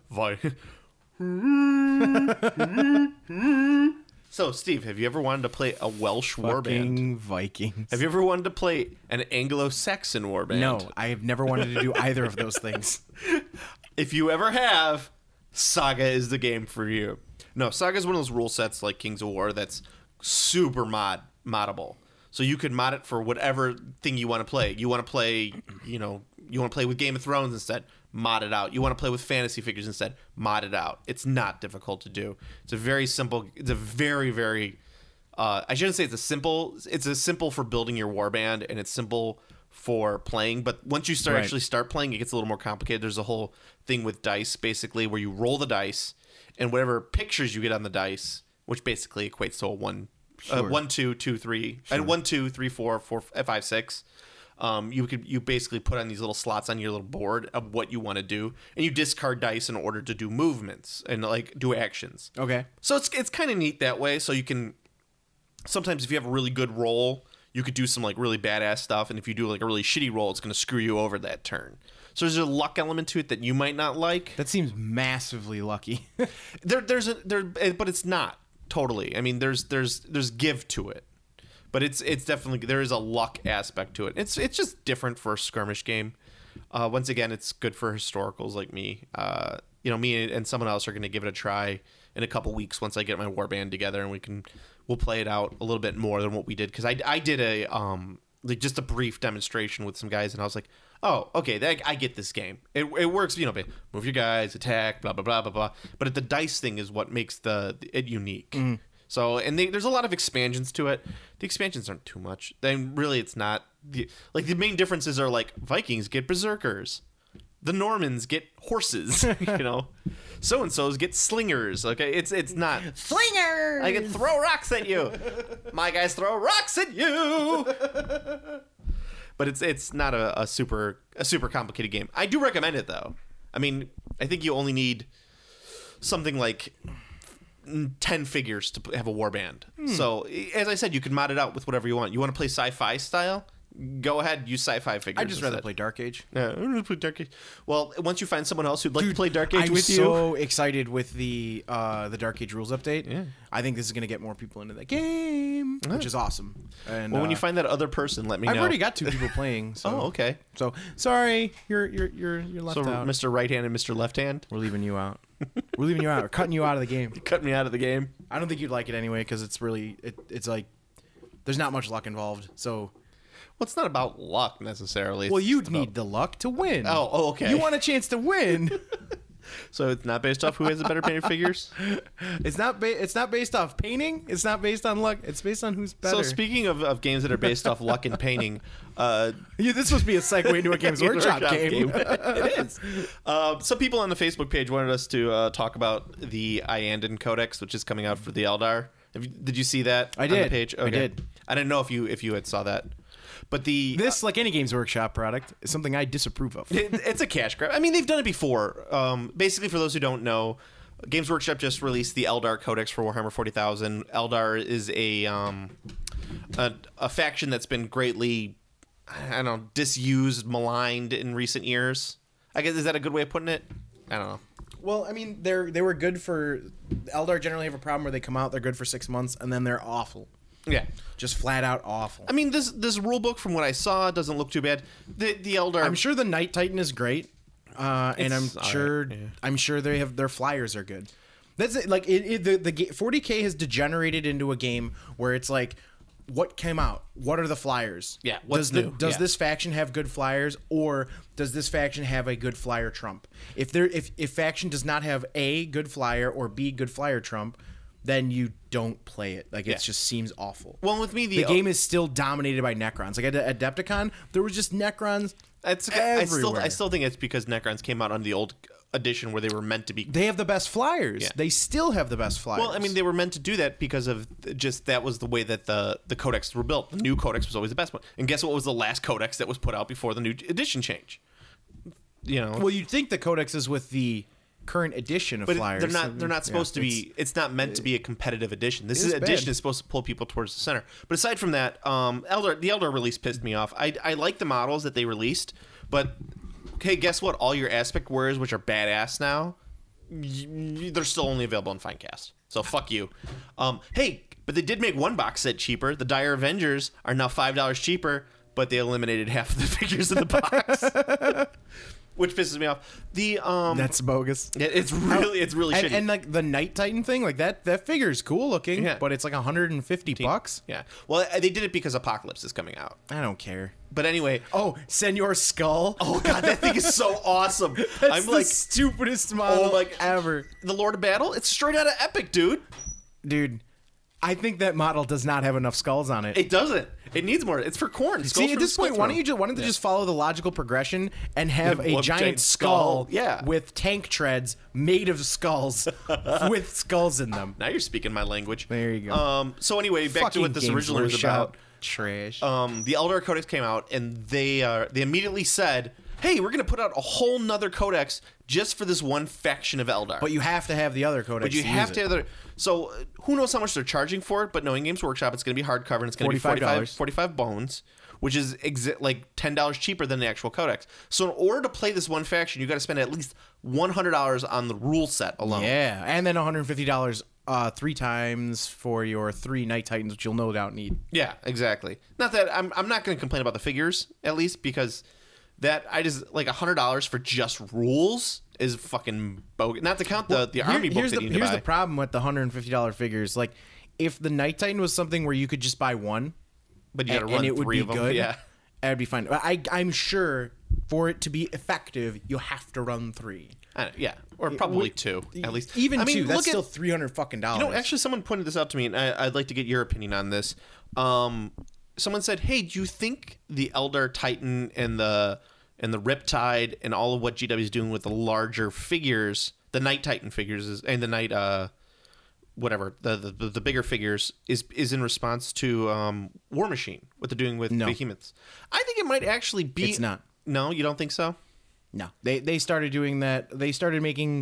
So, Steve, have you ever wanted to play a Welsh warband?
Fucking Vikings.
Have you ever wanted to play an Anglo-Saxon warband?
No, I have never wanted to do either of those things.
If you ever have, Saga is the game for you. No, Saga is one of those rule sets like Kings of War that's super moddable. So you could mod it for whatever thing you want to play. You want to play, you want to play with Game of Thrones instead, mod it out. You want to play with fantasy figures instead, mod it out. It's not difficult to do. It's a very simple, it's a very, very, I shouldn't say it's a simple for building your warband, and it's simple for playing, but once you actually start playing, it gets a little more complicated. There's a whole thing with dice, basically, where you roll the dice, and whatever pictures you get on the dice, which basically equates to a 1, 2, 2, 3, and 1, 2, 3, 4, 5, 6. You basically put on these little slots on your little board of what you want to do, and you discard dice in order to do movements and like do actions.
Okay.
So it's kind of neat that way. So you can sometimes if you have a really good roll, you could do some like really badass stuff, and if you do like a really shitty roll, it's going to screw you over that turn. So there's a luck element to it that you might not like.
That seems massively lucky.
But it's not totally. I mean, there's give to it, but it's definitely, there is a luck aspect to it. It's just different for a skirmish game. Once again, it's good for historicals like me. Me and someone else are going to give it a try in a couple weeks once I get my warband together, and we'll play it out a little bit more than what we did, because I did a just a brief demonstration with some guys, and I was like, oh, okay, I get this game. It works, move your guys, attack, blah blah blah blah blah. But the dice thing is what makes it unique. Mm. So, and there's a lot of expansions to it. The expansions aren't too much. Then really, it's not the main differences are like Vikings get berserkers, the Normans get horses, so and so's get slingers. Okay, it's not
slingers.
I can throw rocks at you. My guys throw rocks at you. But it's not a super complicated game. I do recommend it though. I mean, I think you only need something like 10 figures to have a warband. So, as I said, you can mod it out with whatever you want. You want to play sci-fi style? Go ahead, use sci-fi figures.
I'd just rather play Dark Age.
Yeah, I'd rather play Dark Age. Well, once you find someone else who'd like to play Dark Age with you.
I'm so excited with the Dark Age rules update. Yeah. I think this is going to get more people into that game, which is awesome. And
when you find that other person, let me know.
I've already got 2 people playing. So.
Oh, okay.
So sorry, you're left out.
Mr. Right Hand and Mr. Left Hand.
We're leaving you out. We're leaving you out. We're cutting you out of the game.
Cut me out of the game.
I don't think you'd like it anyway, because it's really it's like there's not much luck involved. So.
Well, it's not about luck necessarily.
Well, you'd need the luck to win.
Oh, okay.
You want a chance to win.
So it's not based off who has the better painted figures?
It's not based off painting. It's not based on luck. It's based on who's better.
So speaking of games that are based off luck and painting,
this must be a segue into a Games Workshop game.
It is. Some people on the Facebook page wanted us to talk about the Iyanden Codex, which is coming out for the Eldar. Did you see that?
I did.
On the page? Okay.
I did.
I didn't know if you had saw that. But
this, like any Games Workshop product, is something I disapprove of.
It's a cash grab. I mean, they've done it before. Basically, for those who don't know, Games Workshop just released the Eldar Codex for Warhammer 40,000. Eldar is a faction that's been greatly, disused, maligned in recent years. I guess, is that a good way of putting it? I don't know.
Well, I mean, they were good for... Eldar generally have a problem where they come out, they're good for 6 months, and then they're awful.
Yeah.
Just flat out awful.
I mean, this rule book, from what I saw, doesn't look too bad. The Eldar...
I'm sure the Night Titan is great, and I'm sure they have their flyers are good. That's it. Like the 40K has degenerated into a game where it's like, what came out? What are the flyers?
Yeah. What's new?
Does this faction have good flyers, or does this faction have a good flyer trump? If faction does not have A, good flyer, or B, good flyer trump, then you don't play it. Like, it just seems awful.
Well, with me,
the game is still dominated by Necrons. Like at Adepticon, there was just Necrons everywhere.
I still think it's because Necrons came out on the old edition where they were meant to be.
They have the best flyers. Yeah. They still have the best flyers.
Well, I mean, they were meant to do that because of just that was the way that the codex were built. The new codex was always the best one. And guess what was the last codex that was put out before the new edition change?
Well, you'd think the codex is with the current edition of flyers.
They're not supposed to be. It's not meant to be a competitive edition. This edition is supposed to pull people towards the center. But aside from that, the Eldar release pissed me off. I like the models that they released, but okay, guess what? All your aspect warriors, which are badass now, they're still only available in Finecast. So fuck you. Hey, but they did make one box set cheaper. The Dire Avengers are now $5 cheaper, but they eliminated half of the figures in the box. Which pisses me off.
That's bogus.
It's really shitty.
And like the Night Titan thing, like that figure is cool looking, but it's like $150.
Yeah. Well, they did it because Apocalypse is coming out.
I don't care.
But anyway.
Oh, Senor Skull.
Oh god, that thing is so awesome.
That's the stupidest model ever.
The Lord of Battle. It's straight out of Epic, dude.
Dude, I think that model does not have enough skulls on it.
It doesn't. It needs more. It's for corn.
See, at this point, why don't they just follow the logical progression and have a giant skull with tank treads made of skulls with skulls in them?
Now you're speaking my language.
There you go.
So anyway, back to what this originally was about.
Trash.
The Eldar Codex came out, and they immediately said, hey, we're going to put out a whole nother codex just for this one faction of Eldar.
But you have to have the other codex.
But you have to have the. So who knows how much they're charging for it? But knowing Games Workshop, it's going to be hardcover and it's going to be
$45.
45 bones, which is like $10 cheaper than the actual codex. So in order to play this one faction, you got to spend at least $100 on the rule set alone.
Yeah, and then $150 3 times for your 3 Night Titans, which you'll no doubt need.
Yeah, exactly. Not that I'm not going to complain about the figures, at least, because that I just like $100 for just rules is fucking bogus. Not to count the army books that you need to buy.
Here's the problem with the $150 figures. Like, if the Night Titan was something where you could just buy one,
but you got to run
and it would
3
be
of them.
good,
Yeah,
that'd be fine. I'm sure for it to be effective, you have to run 3.
yeah, or probably 2 at least.
Even
I mean,
2, that's
look
still $300 fucking dollars.
You know, actually, someone pointed this out to me, and I'd like to get your opinion on this. Someone said, "Hey, do you think the Eldar Titan and the Riptide and all of what GW is doing with the larger figures, the Night Titan figures, and the Night whatever the bigger figures is in response to War Machine? What they're doing with behemoths? I think it might actually be.
It's not.
No, you don't think so?
No, they started doing that. They started making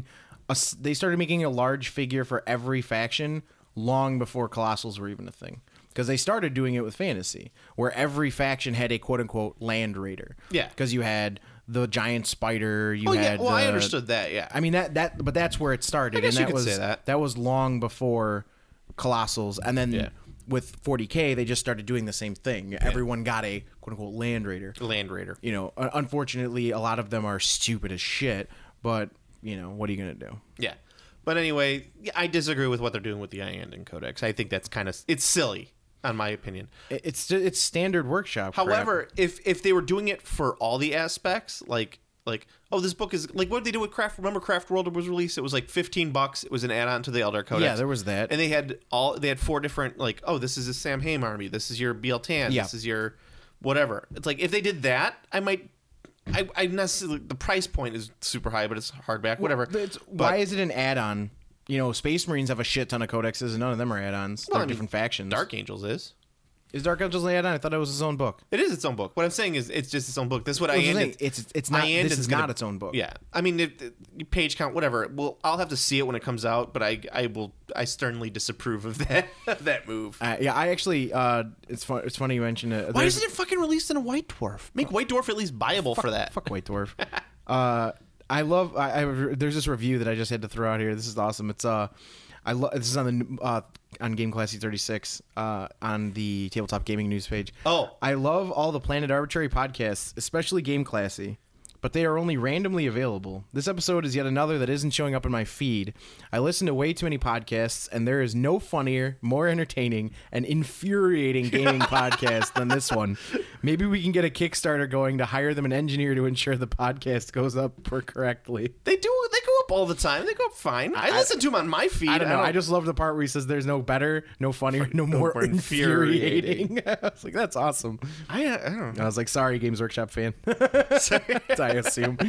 a large figure for every faction long before Colossals were even a thing. Because they started doing it with Fantasy, where every faction had a quote unquote Land Raider.
Yeah.
Because you had the giant spider.
I understood that. Yeah.
I mean but that's where it started.
I guess
and
you could say that.
That was long before Colossals, and then with 40K they just started doing the same thing. Yeah. Everyone got a quote unquote Land Raider.
Land Raider.
You know, unfortunately, a lot of them are stupid as shit. But you know, what are you gonna do?
Yeah. But anyway, I disagree with what they're doing with the Iyanden Codex. I think that's it's silly. In my opinion,
it's standard workshop.
However, if they were doing it for all the aspects, like this book is like what did they do with Craft? Remember, Craft World was released. It was like $15. It was an add-on to the Eldar Codex.
Yeah, there was that,
and they had 4 different this is a Sam Hain army. This is your Biel-Tan.
Yeah.
This is your whatever. It's like if they did that, I might. I necessarily the price point is super high, but it's hardback. Whatever.
Why is it an add-on? You know, Space Marines have a shit ton of codexes, and none of them are add-ons. They're different factions.
Dark Angels is.
Is Dark Angels an add-on? I thought it was its own book.
It is its own book. What I'm saying is, it's just its own book. This is what
it's not. This is not its own book.
Yeah, I mean, page count, whatever. Well, I'll have to see it when it comes out, but I sternly disapprove of that move.
Yeah, I actually. It's funny you mentioned it.
Why isn't it fucking released in a White Dwarf? Make White Dwarf at least buyable for that.
Fuck White Dwarf. I love. There's this review that I just had to throw out here. This is awesome. It's this is on the on Game Classy 36 on the Tabletop Gaming News page.
Oh,
I love all the Planet Arbitrary podcasts, especially Game Classy, but they are only randomly available. This episode is yet another that isn't showing up in my feed. I listen to way too many podcasts, and there is no funnier, more entertaining, and infuriating gaming podcast than this one. Maybe we can get a Kickstarter going to hire them an engineer to ensure the podcast goes up correctly.
They do. They go up all the time. They go up fine. I listen to them on my feed.
I don't know. I just love the part where he says thees no better, no funnier, no more infuriating. I was like, that's awesome.
I don't know.
I was like, sorry, Games Workshop fan. I assume.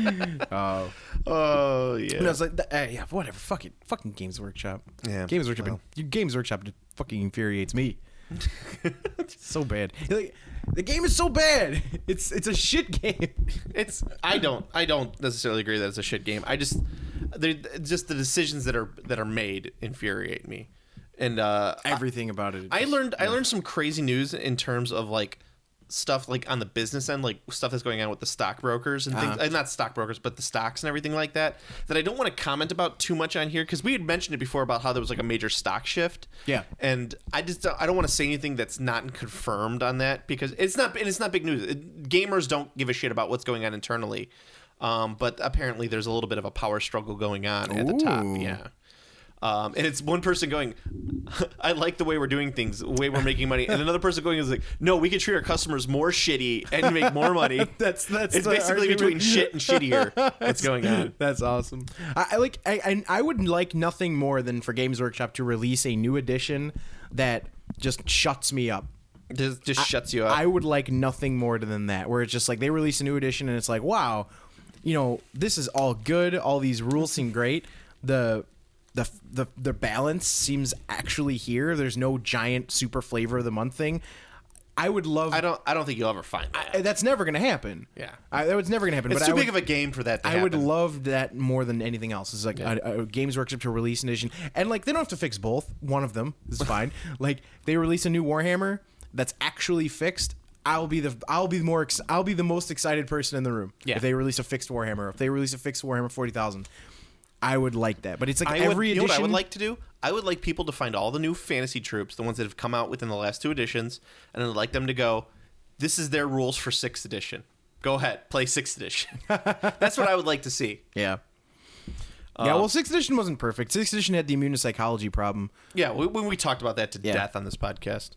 Oh yeah.
And I was like, yeah, whatever. Fuck it. Fucking Games Workshop.
Yeah.
Games Workshop.
Well.
Games Workshop just fucking infuriates me. It's so bad. Like, the game is so bad. It's a shit game.
I don't necessarily agree that it's a shit game. Just the decisions that are made infuriate me. And
everything about it.
I learned some crazy news in terms of like stuff like on the business end, like stuff that's going on with the stockbrokers and things, not stockbrokers, but the stocks and everything like that I don't want to comment about too much on here because we had mentioned it before about how there was like a major stock shift.
Yeah.
And I don't want to say anything that's not confirmed on that because it's not big news. Gamers don't give a shit about what's going on internally. But apparently there's a little bit of a power struggle going on at the top. Yeah. And it's one person going, I like the way we're doing things, the way we're making money. And another person going is like, no, we can treat our customers more shitty and make more money.
That's
it's basically between shit and shittier what's going on.
That's awesome. I would like nothing more than for Games Workshop to release a new edition that just shuts me up.
Just shuts you up.
I would like nothing more than that, where it's just like they release a new edition and it's like, wow, you know, this is all good. All these rules seem great. The balance seems actually here. There's no giant super flavor of the month thing. I would love.
I don't think you'll ever find that.
That's never going to happen.
Yeah.
That was never going to happen.
It's
but
too
I would,
big of a game for that to
I
happen.
would love that more than anything else. It's like a Games Workshop to release an edition, and like they don't have to fix both. One of them is fine. Like they release a new Warhammer that's actually fixed. I'll be the most excited person in the room if they release a fixed Warhammer. If they release a fixed Warhammer 40,000, I would like that. But it's like every
you know
edition.
what I would like to do? I would like people to find all the new fantasy troops, the ones that have come out within the last 2 editions, and I'd like them to go, this is their rules for 6th edition. Go ahead, play 6th edition. That's what I would like to see.
Yeah. Well, 6th edition wasn't perfect. 6th edition had the immunopsychology problem.
Yeah, we talked about that to death on this podcast.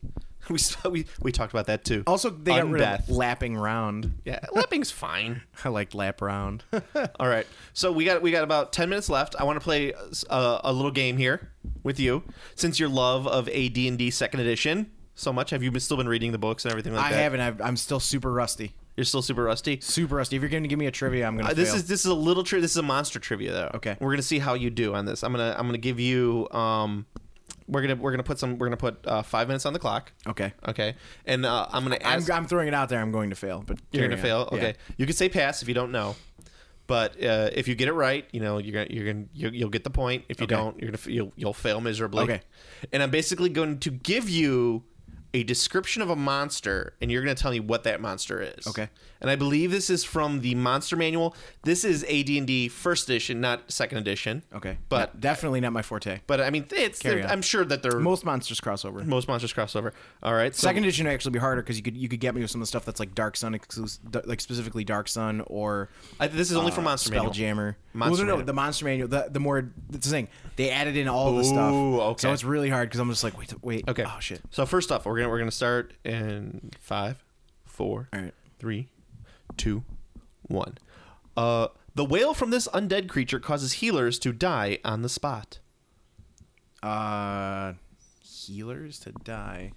We talked about that too.
Also, they got rid
Undeath.
of lapping round.
Yeah, lapping's fine.
I liked lap round.
All right, so we got about 10 minutes left. I want to play a little game here with you, since your love of AD&D 2nd edition so much. Have you still been reading the books and everything like that?
I haven't. I'm still super rusty.
You're still super rusty.
Super rusty. If you're going to give me a trivia, I'm going to fail.
This is a little trivia. This is a monster trivia though.
Okay.
We're gonna see how you do on this. I'm gonna give you. We're gonna put 5 minutes on the clock.
Okay.
Okay. And I'm gonna ask.
I'm throwing it out there. I'm going to fail. But
You're gonna fail.
Yeah.
Okay. You can say pass if you don't know, but if you get it right, you'll get the point. If you don't, you'll fail miserably.
Okay.
And I'm basically going to give you a description of a monster, and you're going to tell me what that monster is.
Okay.
And I believe this is from the Monster Manual. This is AD&D 1st edition, not 2nd edition.
Okay.
But
definitely not my forte.
I mean,
Carry on.
I'm sure that they're
Most monsters crossover.
most monsters crossover. All right. So,
2nd edition would actually be harder because you could get me with some of the stuff that's like Dark Sun, like specifically Dark Sun or
this is only for Monster Manual.
Spelljammer.
Monster
no,
Manual.
the Monster Manual. The more that's the thing. They added in all the stuff.
okay.
So it's really hard because I'm just like wait.
Okay.
Oh shit.
So first off, we're gonna start in 5, 4,
All right.
3, 2, 1. The wail from this undead creature causes healers to die on the spot.
Healers to die.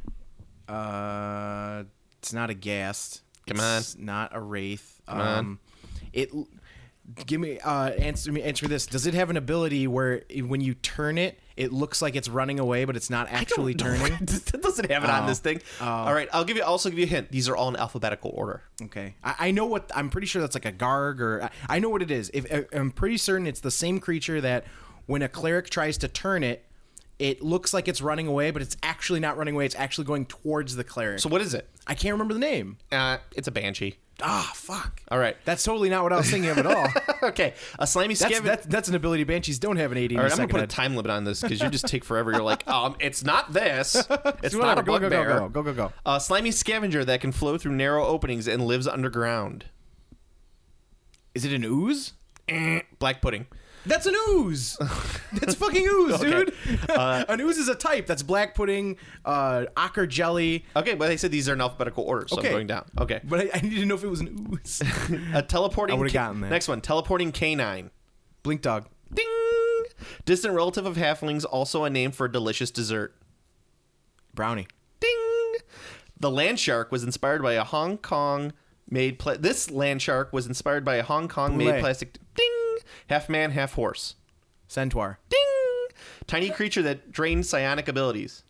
It's not a ghast.
Come on.
It's not a wraith.
Come on.
It. Give me answer this. Does it have an ability where when you turn it, it looks like it's running away, but it's not actually turning?
That doesn't have it on this thing. All right, I'll also give you a hint. These are all in alphabetical order.
Okay, I know what. I'm pretty sure that's like a Garg, or I know what it is. I'm pretty certain it's the same creature that when a cleric tries to turn it, it looks like it's running away, but it's actually not running away. It's actually going towards the cleric.
So what is it?
I can't remember the name.
It's a banshee.
Ah, fuck.
All right.
That's totally not what I was thinking of at all.
Okay, a slimy scavenger.
That's an ability Banshees don't have an AD.
All right, I'm gonna put a time limit on this because you just take forever. You're like, it's not this. It's not a bugbear.
Go.
A slimy scavenger that can flow through narrow openings and lives underground.
Is it an ooze?
Black pudding.
That's an ooze. That's fucking ooze, dude. An ooze is a type. That's black pudding, ochre jelly.
Okay, but they said these are in alphabetical order, so
Okay.
I'm going down. Okay.
But I need to know if it was an ooze.
A teleporting.
I would've gotten that.
Next one, teleporting canine.
Blink dog.
Ding. Distant relative of halflings, also a name for a delicious dessert.
Brownie.
Ding. The land shark was inspired by a Hong Kong made. This land shark was inspired by a Hong Kong made
Boule.
plastic. Ding. Half man, half horse.
Centaur.
Ding. Tiny creature that drains psionic abilities.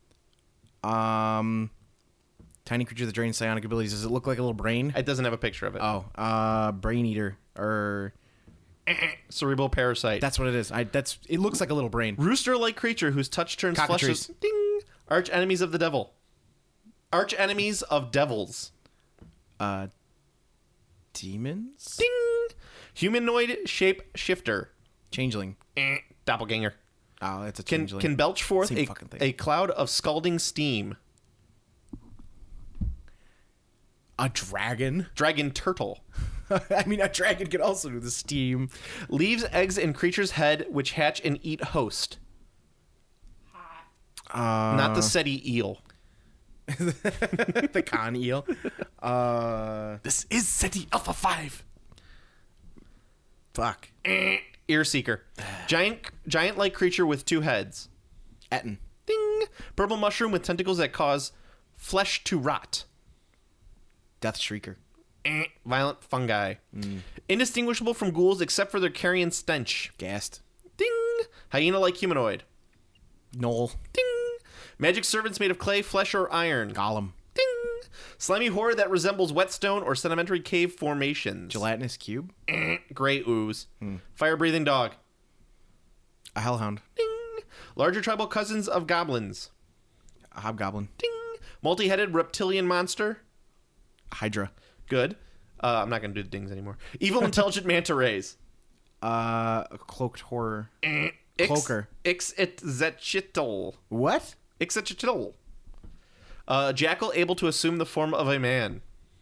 Tiny creature that drains psionic abilities. Does it look like a little brain?
It doesn't have a picture of it.
Brain eater or
Cerebral parasite.
that's what it is. It looks like a little brain.
Rooster-like creature whose touch turns flesh.
Cockatrice.
Ding. Arch enemies of the devil. Arch enemies of devils.
Demons.
Ding. Humanoid shape shifter.
Changeling.
Doppelganger.
Oh, that's a
Can
changeling.
can belch forth
Same fucking thing.
a cloud of scalding steam.
A dragon.
Dragon turtle.
I mean, a dragon can also do the steam.
Leaves eggs in creature's head which hatch and eat host. Not the SETI eel.
The con eel.
This is SETI Alpha 5.
Fuck.
Ear seeker. Giant-like creature with 2 heads.
Etten.
Ding. Purple mushroom with tentacles that cause flesh to rot.
Death Shrieker.
Violent fungi. Indistinguishable from ghouls except for their carrion stench.
Ghast.
Ding. Hyena-like humanoid.
Knoll.
Ding. Magic servants made of clay, flesh, or iron.
Golem.
Ding. Slimy horror that resembles whetstone or sedimentary cave formations.
Gelatinous cube.
Gray ooze. Fire-breathing dog.
A hellhound.
Ding. Larger tribal cousins of goblins.
A hobgoblin.
Ding. Multi-headed reptilian monster.
Hydra.
Good. I'm not going to do the dings anymore. Evil intelligent manta rays.
A cloaked horror. Cloaker.
Ixitzetchitl.
What?
Ixitzetchitl. Jackal able to assume the form of a man.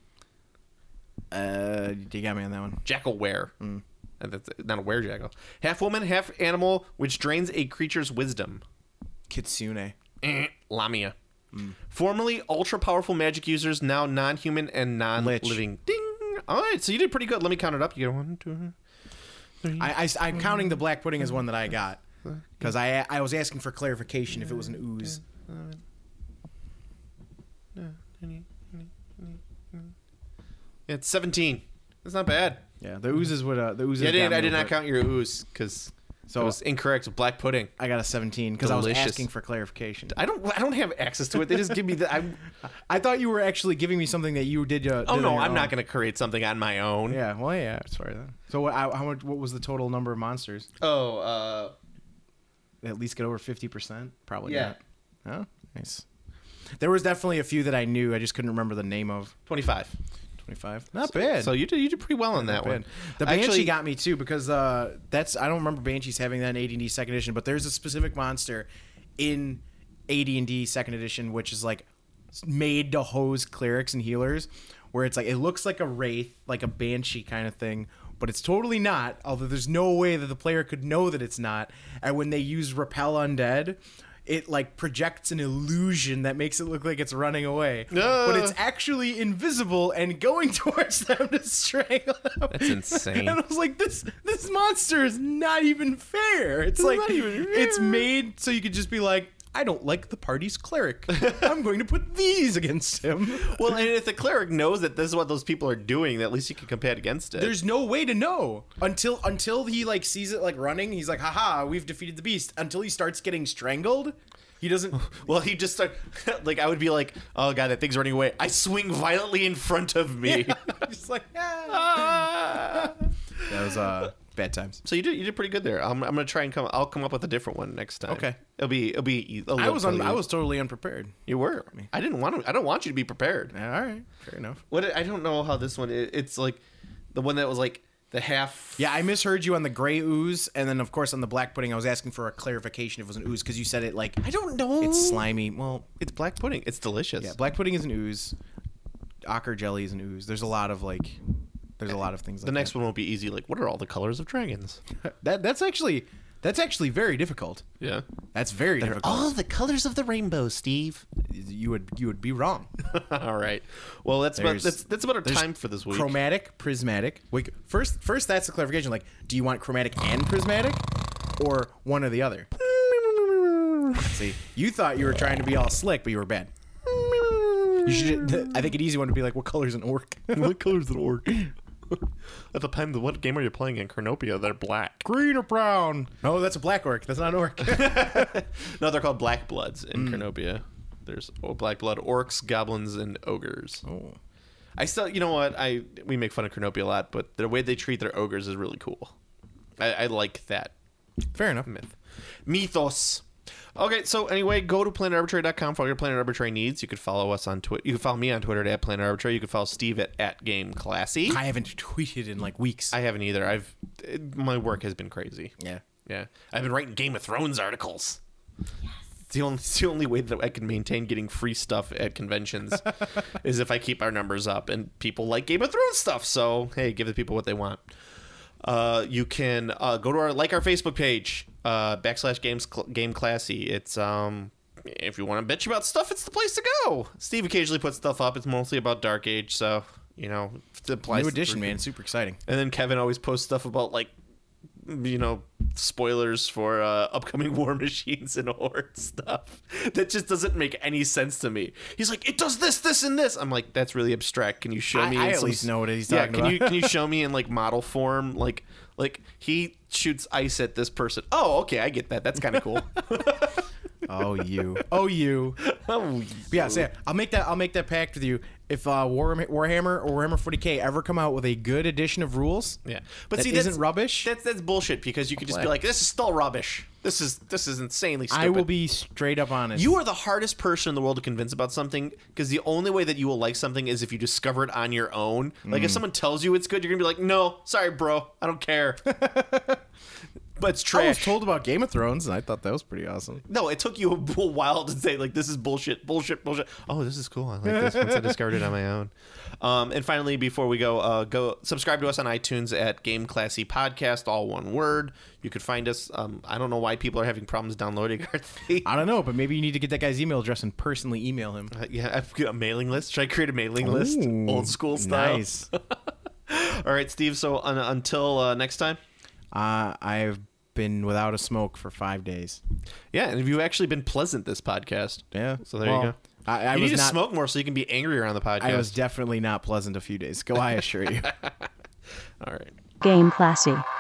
You got me on that one.
Jackal were. That's not a were-jackal. Half woman, half animal, which drains a creature's wisdom.
Kitsune.
Lamia. Formerly ultra-powerful magic users, now non-human and non-living. Ding! All right, so you did pretty good. Let me count it up. You get 1, 2, 3.
I'm counting the black pudding as one that I got. Because I was asking for clarification if it was an ooze.
It's 17. That's not bad.
Yeah, the oozes would the oozes.
Yeah,
got me
I did
over
not
it.
count your ooze because
So
it was incorrect. With black pudding.
I got a 17 because I was
Delicious.
asking for clarification.
I don't have access to it. They just give me the.
I thought you were actually giving me something that you did.
Oh no, I'm not going to create something on my own.
Yeah, well, yeah, sorry then. So how much? What was the total number of monsters?
Oh,
At least get over 50%. Probably
Yeah.
not. Oh, nice. There was definitely a few that I knew. I just couldn't remember the name of.
25.
25. Not bad.
So you did pretty well on that one.
The Banshee
Actually,
got me too because I don't remember Banshees having that in AD&D second edition, but there's a specific monster in AD&D second edition which is like made to hose clerics and healers, where it's like it looks like a wraith, like a banshee kind of thing, but it's totally not. Although there's no way that the player could know that it's not. And when they use repel undead, it like projects an illusion that makes it look like it's running away, but it's actually invisible and going towards them to strangle them.
That's insane.
And I was like, this monster is not even fair. It's like
not even fair.
It's made so you could just be like, I don't like the party's cleric. I'm going to put these against him.
Well, and if the cleric knows that this is what those people are doing, then at least you can compete against it.
There's no way to know until he like sees it like running. He's like, haha, we've defeated the beast. Until he starts getting strangled, he doesn't.
Well, he just start like I would be like, oh god, that thing's running away. I swing violently in front of me.
Just like, ah. That was bad times.
So you did pretty good there. I'm gonna try and I'll come up with a different one next time.
Okay.
It'll be.
I was totally unprepared.
You were. I don't want you to be prepared.
Yeah, all right, fair enough.
I don't know how this one. It's like the one that was like the half.
Yeah, I misheard you on the gray ooze, and then of course on the black pudding, I was asking for a clarification if it was an ooze because you said it like
I don't know.
it's slimy. Well,
It's black pudding. It's delicious.
yeah, black pudding is an ooze. Ocker jelly is an ooze. There's a lot of things. Like
The next one won't be easy. Like, what are all the colors of dragons?
that's actually very difficult.
Yeah.
That's very difficult.
the colors of the rainbow, Steve.
You would be wrong.
All right. Well, that's about our
There's
time for this week.
Chromatic, prismatic. Wait, first that's the clarification. Like, do you want chromatic and prismatic, or one or the other? See, you thought you were trying to be all slick, but you were bad. You should. I think an easy one would be like, what color's an orc?
What color's an orc? At the time, what game are you playing in Cornopia? They're black.
Green or brown? No, that's a black orc. That's not an orc.
No, they're called black bloods in Cornopia. There's black blood orcs, goblins, and ogres.
Oh.
I still, you know what? We make fun of Cornopia a lot, but the way they treat their ogres is really cool. I like that
Fair enough.
mythos. Okay, so anyway, go to planetarbitrary.com for all your Planet Arbitrary needs. You could follow us on Twitter. You can follow me on Twitter at Planet Arbitrary. You can follow Steve at GameClassy.
I haven't tweeted in like weeks.
I haven't either. My work has been crazy.
Yeah.
Yeah. I've been writing Game of Thrones articles. It's the only way that I can maintain getting free stuff at conventions is if I keep our numbers up, and people like Game of Thrones stuff. So, hey, give the people what they want. You can go to our Facebook page, /GameClassy. It's if you want to bitch about stuff, it's the place to go. Steve occasionally puts stuff up. It's mostly about Dark Age, so it applies.
New edition, man. Super exciting.
And then Kevin always posts stuff about spoilers for upcoming War Machines and Horde stuff that just doesn't make any sense to me. He's like, it does this, and this. I'm like, that's really abstract. Can you show me?
I at least know what he's talking about.
Can you show me in like model form? Like he shoots ice at this person. Oh, okay, I get that. That's kind of cool.
Oh, you. But yeah, so I'll make that pact with you. If Warhammer or Warhammer 40K ever come out with a good edition of rules,
but
that
see,
isn't rubbish.
That's bullshit because you could just be like, this is still rubbish. This is insanely stupid.
I will be straight up honest.
You are the hardest person in the world to convince about something because the only way that you will like something is if you discover it on your own. Like if someone tells you it's good, you're gonna be like, no, sorry, bro, I don't care. But it's trash.
I was told about Game of Thrones, and I thought that was pretty awesome.
No, it took you a while to say, like, this is bullshit. Oh, this is cool. I like this once I discovered it on my own. And finally, before we go subscribe to us on iTunes at Game Classy Podcast, all one word. You could find us. I don't know why people are having problems downloading our thing.
I don't know, but maybe you need to get that guy's email address and personally email him.
I've got a mailing list. Should I create a mailing list? Old school style.
Nice.
All right, Steve. So until next time.
I've been without a smoke for 5 days.
Yeah, and you've actually been pleasant this podcast.
Yeah.
So there you go.
I
you
was
need to
not,
smoke more so you can be angrier on the podcast.
I was definitely not pleasant a few days ago, I assure you.
All right.
Game Classy.